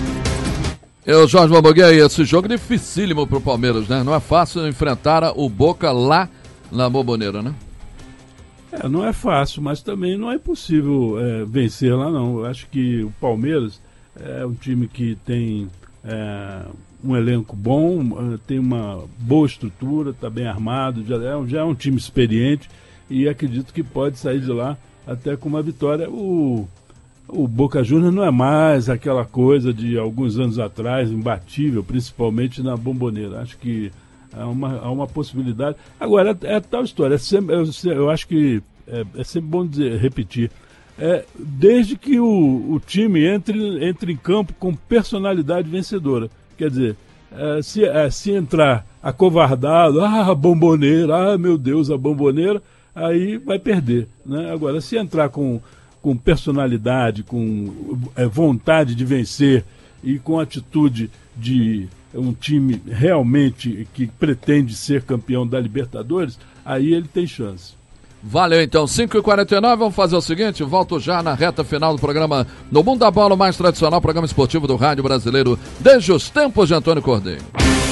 Eu, Jorge Mamboguei, esse jogo é dificílimo pro Palmeiras, né? Não é fácil enfrentar o Boca lá na Bombonera, né? É, não é fácil, mas também não é impossível é, vencer lá, não. Eu acho que o Palmeiras é um time que tem é, um elenco bom, tem uma boa estrutura, está bem armado, já é, já é um time experiente e acredito que pode sair de lá até com uma vitória. O, o Boca Juniors não é mais aquela coisa de alguns anos atrás, imbatível, principalmente na Bombonera. Acho que há uma, há uma possibilidade. Agora, é, é tal história, é sempre, eu, eu acho que é, é sempre bom dizer, repetir, é, desde que o, o time entre, entre em campo com personalidade vencedora. Quer dizer, é, se, é, se entrar acovardado, ah, a Bombonera, ah, meu Deus, a Bombonera, aí vai perder, né? Agora, se entrar com, com personalidade, com é, vontade de vencer e com atitude de um time realmente que pretende ser campeão da Libertadores, aí ele tem chance. Valeu, então, cinco e quarenta e nove, vamos fazer o seguinte, volto já na reta final do programa No Mundo da Bola, o mais tradicional programa esportivo do rádio brasileiro, desde os tempos de Antônio Cordeiro.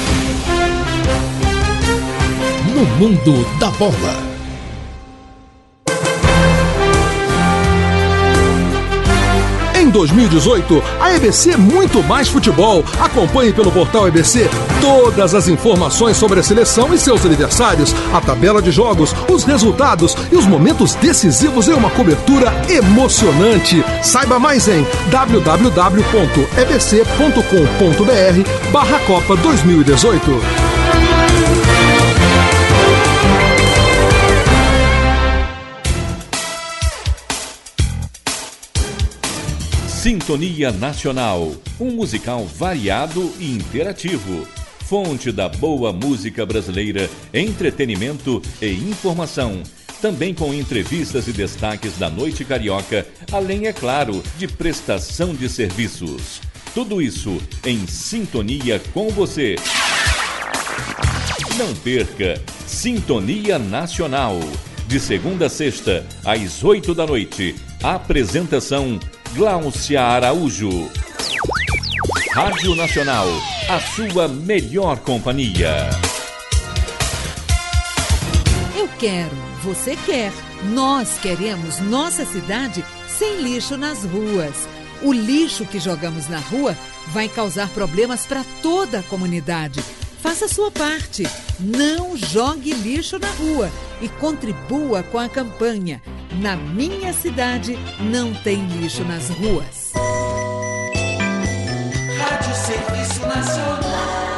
No Mundo da Bola. Em dois mil e dezoito, a E B C é muito mais futebol. Acompanhe pelo portal E B C todas as informações sobre a seleção e seus adversários, a tabela de jogos, os resultados e os momentos decisivos em uma cobertura emocionante. Saiba mais em w w w ponto e b c ponto com ponto b r barra Copa dois mil e dezoito. Sintonia Nacional, um musical variado e interativo. Fonte da boa música brasileira, entretenimento e informação. Também com entrevistas e destaques da noite carioca, além, é claro, de prestação de serviços. Tudo isso em sintonia com você. Não perca Sintonia Nacional. De segunda a sexta, às oito da noite. Apresentação Gláucia Araújo. Rádio Nacional, a sua melhor companhia. Eu quero, você quer, nós queremos nossa cidade sem lixo nas ruas. O lixo que jogamos na rua vai causar problemas para toda a comunidade. Faça a sua parte. Não jogue lixo na rua e contribua com a campanha Na Minha Cidade Não Tem Lixo nas Ruas. Rádio Serviço Nacional.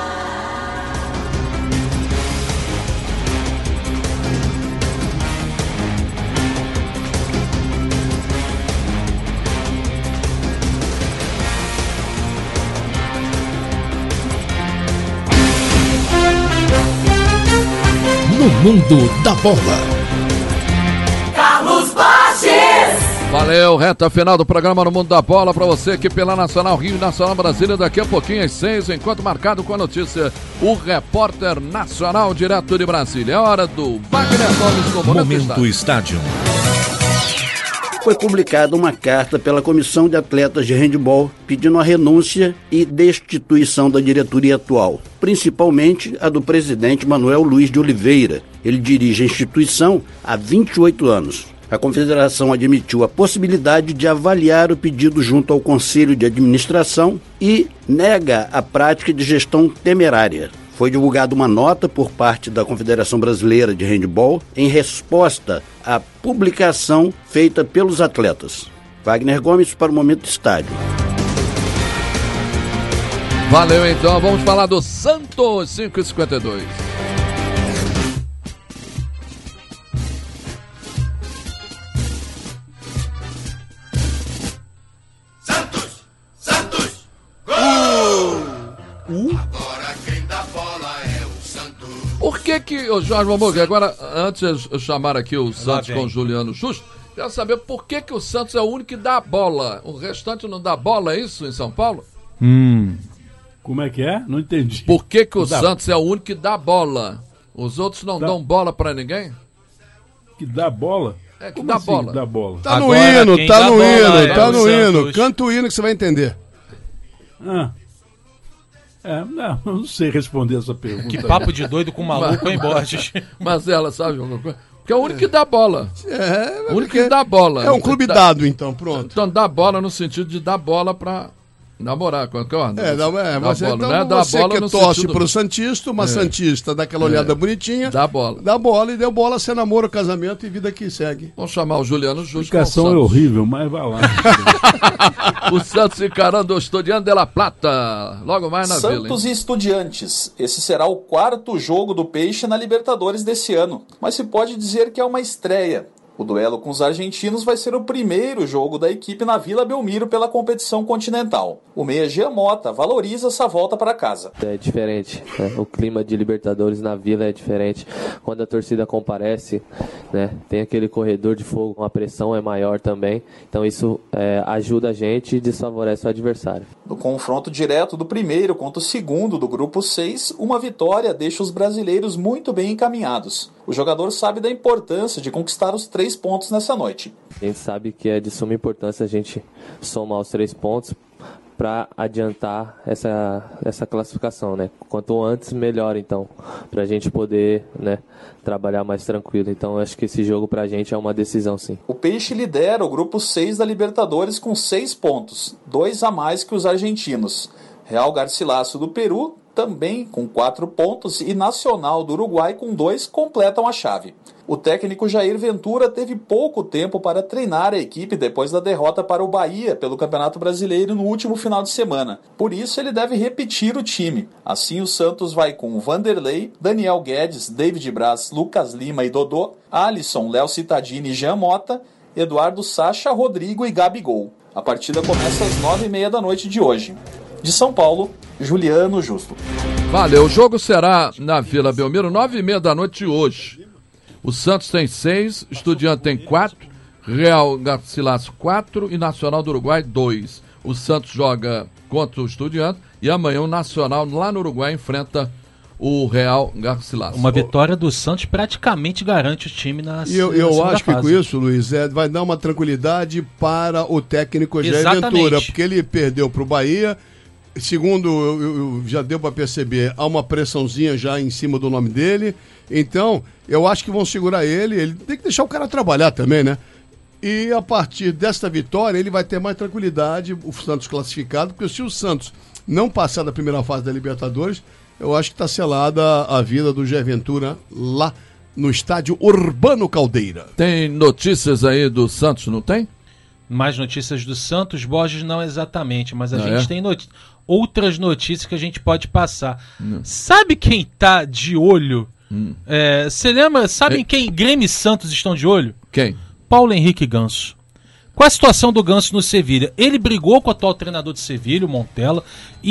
No Mundo da Bola. Carlos Borges. Valeu, reta final do programa No Mundo da Bola para você aqui pela Nacional Rio e Nacional Brasília, daqui a pouquinho às seis, enquanto marcado com a notícia, o repórter nacional direto de Brasília. É hora do Wagner Gomes com o Momento Estádio. Foi publicada uma carta pela Comissão de Atletas de Handebol pedindo a renúncia e destituição da diretoria atual, principalmente a do presidente Manuel Luiz de Oliveira, Ele dirige a instituição há vinte e oito anos. A confederação admitiu a possibilidade de avaliar o pedido junto ao Conselho de Administração e nega a prática de gestão temerária. Foi divulgada uma nota por parte da Confederação Brasileira de Handebol em resposta à publicação feita pelos atletas. Wagner Gomes para o Momento Estádio. Valeu, então. Vamos falar do Santos, cinco e cinquenta e dois. Santos! Santos! Gol! Uh. Agora quem dá bola é o Santos. Por que que, ô Jorge Mamuga, agora, antes de eu chamar aqui o Santos vem. com o Juliano Justo, quero saber por que que o Santos é o único que dá a bola. O restante não dá bola, é isso, em São Paulo? Hum. Como é que é? Não entendi. Por que que o Dá- Santos é o único que dá bola? Os outros não Dá- dão bola pra ninguém? Que dá bola? É, que Como dá assim bola. que dá bola? Tá no Agora, hino, quem tá dá no bola hino, é tá o no hino. Santos. Canta o hino que você vai entender. Ah. É, não, eu não sei responder essa pergunta. Que papo de doido com maluco, hein, Borges? Mas ela sabe alguma coisa? Porque é o único que dá bola. É, o único que dá bola. É um clube Dá- dado, então, pronto. Então dá bola no sentido de dar bola pra namorar, concorda? É, não, é, Dá você, bola, então, não é dar você bola que no torce sentido- pro Santista, uma É. Santista dá aquela olhada É. bonitinha. Dá bola. Dá bola e deu bola, você namora, casamento e vida que segue. Vamos chamar o Juliano A Justo. com o explicação é Santos. horrível, mas vai lá. O Santos encarando o Estudiante de La Plata. Logo mais na Vila. hein? Santos e Estudiantes. Esse será o quarto jogo do Peixe na Libertadores desse ano. Mas se pode dizer que é uma estreia. O duelo com os argentinos vai ser o primeiro jogo da equipe na Vila Belmiro pela competição continental. O meia Jean Mota valoriza essa volta para casa. É diferente, né? O clima de Libertadores na Vila é diferente. Quando a torcida comparece, né? Tem aquele corredor de fogo, a pressão é maior também. Então isso é, ajuda a gente e desfavorece o adversário. No confronto direto do primeiro contra o segundo do grupo seis, uma vitória deixa os brasileiros muito bem encaminhados. O jogador sabe da importância de conquistar os três pontos nessa noite. A gente sabe que é de suma importância a gente somar os três pontos para adiantar essa, essa classificação, né? Quanto antes, melhor, então, para a gente poder, né, trabalhar mais tranquilo. Então, acho que esse jogo para a gente é uma decisão, sim. O Peixe lidera o grupo seis da Libertadores com seis pontos, dois a mais que os argentinos. Real Garcilaso do Peru também com quatro pontos e Nacional do Uruguai com dois completam a chave. O técnico Jair Ventura teve pouco tempo para treinar a equipe depois da derrota para o Bahia pelo Campeonato Brasileiro no último final de semana. Por isso ele deve repetir o time. Assim o Santos vai com Vanderlei, Daniel Guedes, David Braz, Lucas Lima e Dodô, Alisson, Léo Cittadini e Jean Mota, Eduardo Sacha, Rodrigo e Gabigol. A partida começa às nove e meia da noite de hoje. De São Paulo, Juliano Justo. Valeu, o jogo será na Vila Belmiro, nove e meia da noite de hoje. O Santos tem seis, Estudiante tem quatro, Real Garcilaso quatro e Nacional do Uruguai dois. O Santos joga contra o Estudiante e amanhã o Nacional lá no Uruguai enfrenta o Real Garcilaso. Uma vitória do Santos praticamente garante o time na E eu, na eu segunda acho que fase. com isso, Luiz, é, vai dar uma tranquilidade para o técnico Jair Exatamente. Ventura, porque ele perdeu para o Bahia. Segundo eu, eu- eu já deu para perceber, há uma pressãozinha já em cima do nome dele. Então, eu acho que vão segurar ele. Ele tem que deixar o cara trabalhar também, né? E a partir desta vitória, ele vai ter mais tranquilidade, o Santos classificado, porque se o Santos não passar da primeira fase da Libertadores, eu acho que está selada a vida do Jair Ventura lá no estádio Urbano Caldeira. Tem notícias aí do Santos, não tem? Mais notícias do Santos, Borges não exatamente, mas a Ah, gente é? tem noti- outras notícias que a gente pode passar. Sabe quem tá de olho? Você lembra, sabem É. quem Grêmio e Santos estão de olho? Quem? Paulo Henrique Ganso. Qual a situação do Ganso no Sevilha? Ele brigou com o atual treinador de Sevilha, o Montella,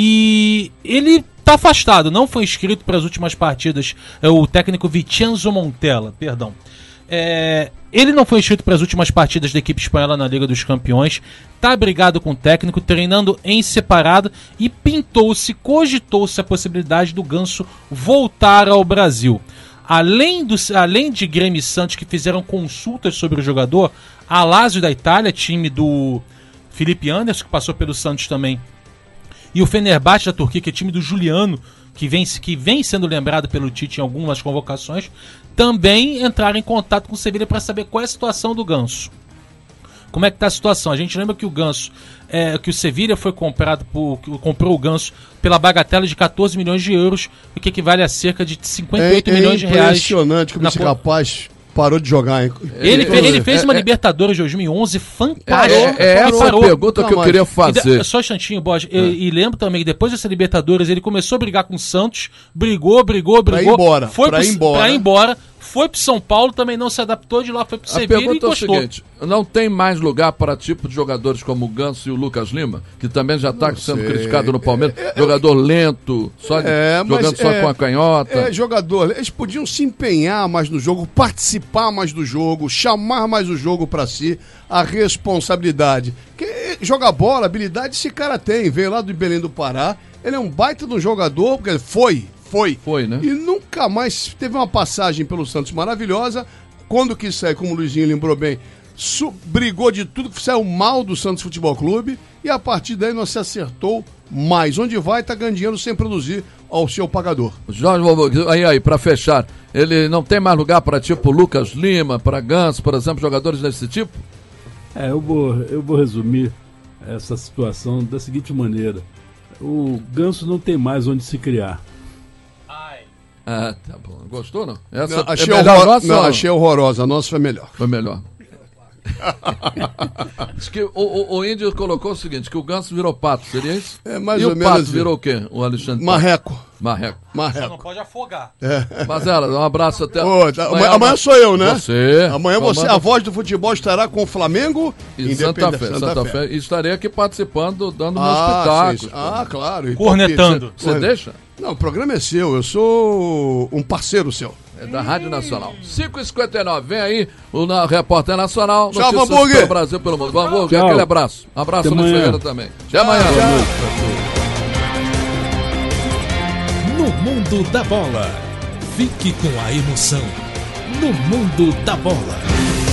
e ele tá afastado, não foi inscrito para as últimas partidas, é o técnico Vincenzo Montella, perdão. É, ele não foi inscrito para as últimas partidas da equipe espanhola na Liga dos Campeões, tá brigado com o técnico, treinando em separado, e pintou-se, cogitou-se a possibilidade do Ganso voltar ao Brasil. Além, do, além de Grêmio e Santos, que fizeram consultas sobre o jogador, a Lazio da Itália, time do Felipe Anderson, que passou pelo Santos também, e o Fenerbahçe da Turquia, que é time do Juliano, que vem, que vem sendo lembrado pelo Tite em algumas convocações, também entraram em contato com o Sevilha para saber qual é a situação do Ganso. Como é que está a situação? A gente lembra que o Ganso, é, que o Sevilha foi comprado por, comprou o Ganso pela bagatela de catorze milhões de euros, o que equivale a cerca de cinquenta e oito é, milhões de reais. É impressionante como esse po... rapaz parou de jogar. Hein? Ele, é, ele fez é, uma é, Libertadores de dois mil e onze fantástica. É, é essa a pergunta que eu queria fazer. E, só um instantinho, Borges. É. E, e lembro também que depois dessa Libertadores ele começou a brigar com o Santos, brigou, brigou, brigou. Pra ir embora. Foi pra pro, ir embora. Pra ir embora. Foi pro São Paulo, também não se adaptou, de lá foi pro Sevilha e encostou. A pergunta é o seguinte, não tem mais lugar para tipo de jogadores como o Ganso e o Lucas Lima, que também já está sendo criticado no Palmeiras, é, é, jogador lento, só é, jogando só é, com a canhota. É, jogador, eles podiam se empenhar mais no jogo, participar mais do jogo, chamar mais o jogo para si, a responsabilidade. Que, jogar bola, habilidade, esse cara tem, veio lá do Belém do Pará, ele é um baita de um jogador, porque ele foi... Foi. Foi, né? E nunca mais teve uma passagem pelo Santos maravilhosa. Quando quis sair, como o Luizinho lembrou bem, su- brigou de tudo, saiu mal do Santos Futebol Clube. E a partir daí não se acertou mais. Onde vai, tá ganhando dinheiro sem produzir ao seu pagador. Jorge, aí, aí, pra fechar, ele não tem mais lugar para tipo Lucas Lima, para Ganso, por exemplo, jogadores desse tipo? É, eu vou, eu vou resumir essa situação da seguinte maneira. O Ganso não tem mais onde se criar. Ah, tá bom. Gostou, não? Essa não, achei, é melhor horror... nossa, não, achei horrorosa. A nossa foi melhor. Foi melhor. Diz que o, o, o Índio colocou o seguinte, que o Ganso virou pato, seria isso? É mais e ou o menos pato isso. virou o quê? O Alexandre Marreco. Pato. Marreco. Marreco. Só não pode afogar. É. Mas ela, um abraço até... Ô, tá, amanhã, amanhã sou eu, né? Você. Amanhã você, a voz do futebol estará com o Flamengo e Santa Fé. Santa, Santa Fé. Fé. E estarei aqui participando, dando meus ah, pitacos. Ah, claro. Cornetando. Você deixa? Não, o programa é seu, eu sou um parceiro seu. É da Rádio Nacional. cinco e cinquenta e nove, vem aí o na, repórter nacional. Tchau, Hamburguer. Pelo Brasil, pelo mundo. Vamos, aquele abraço. Abraço no Ferreira também. Até amanhã. No Mundo da Bola. Fique com a emoção. No Mundo da Bola.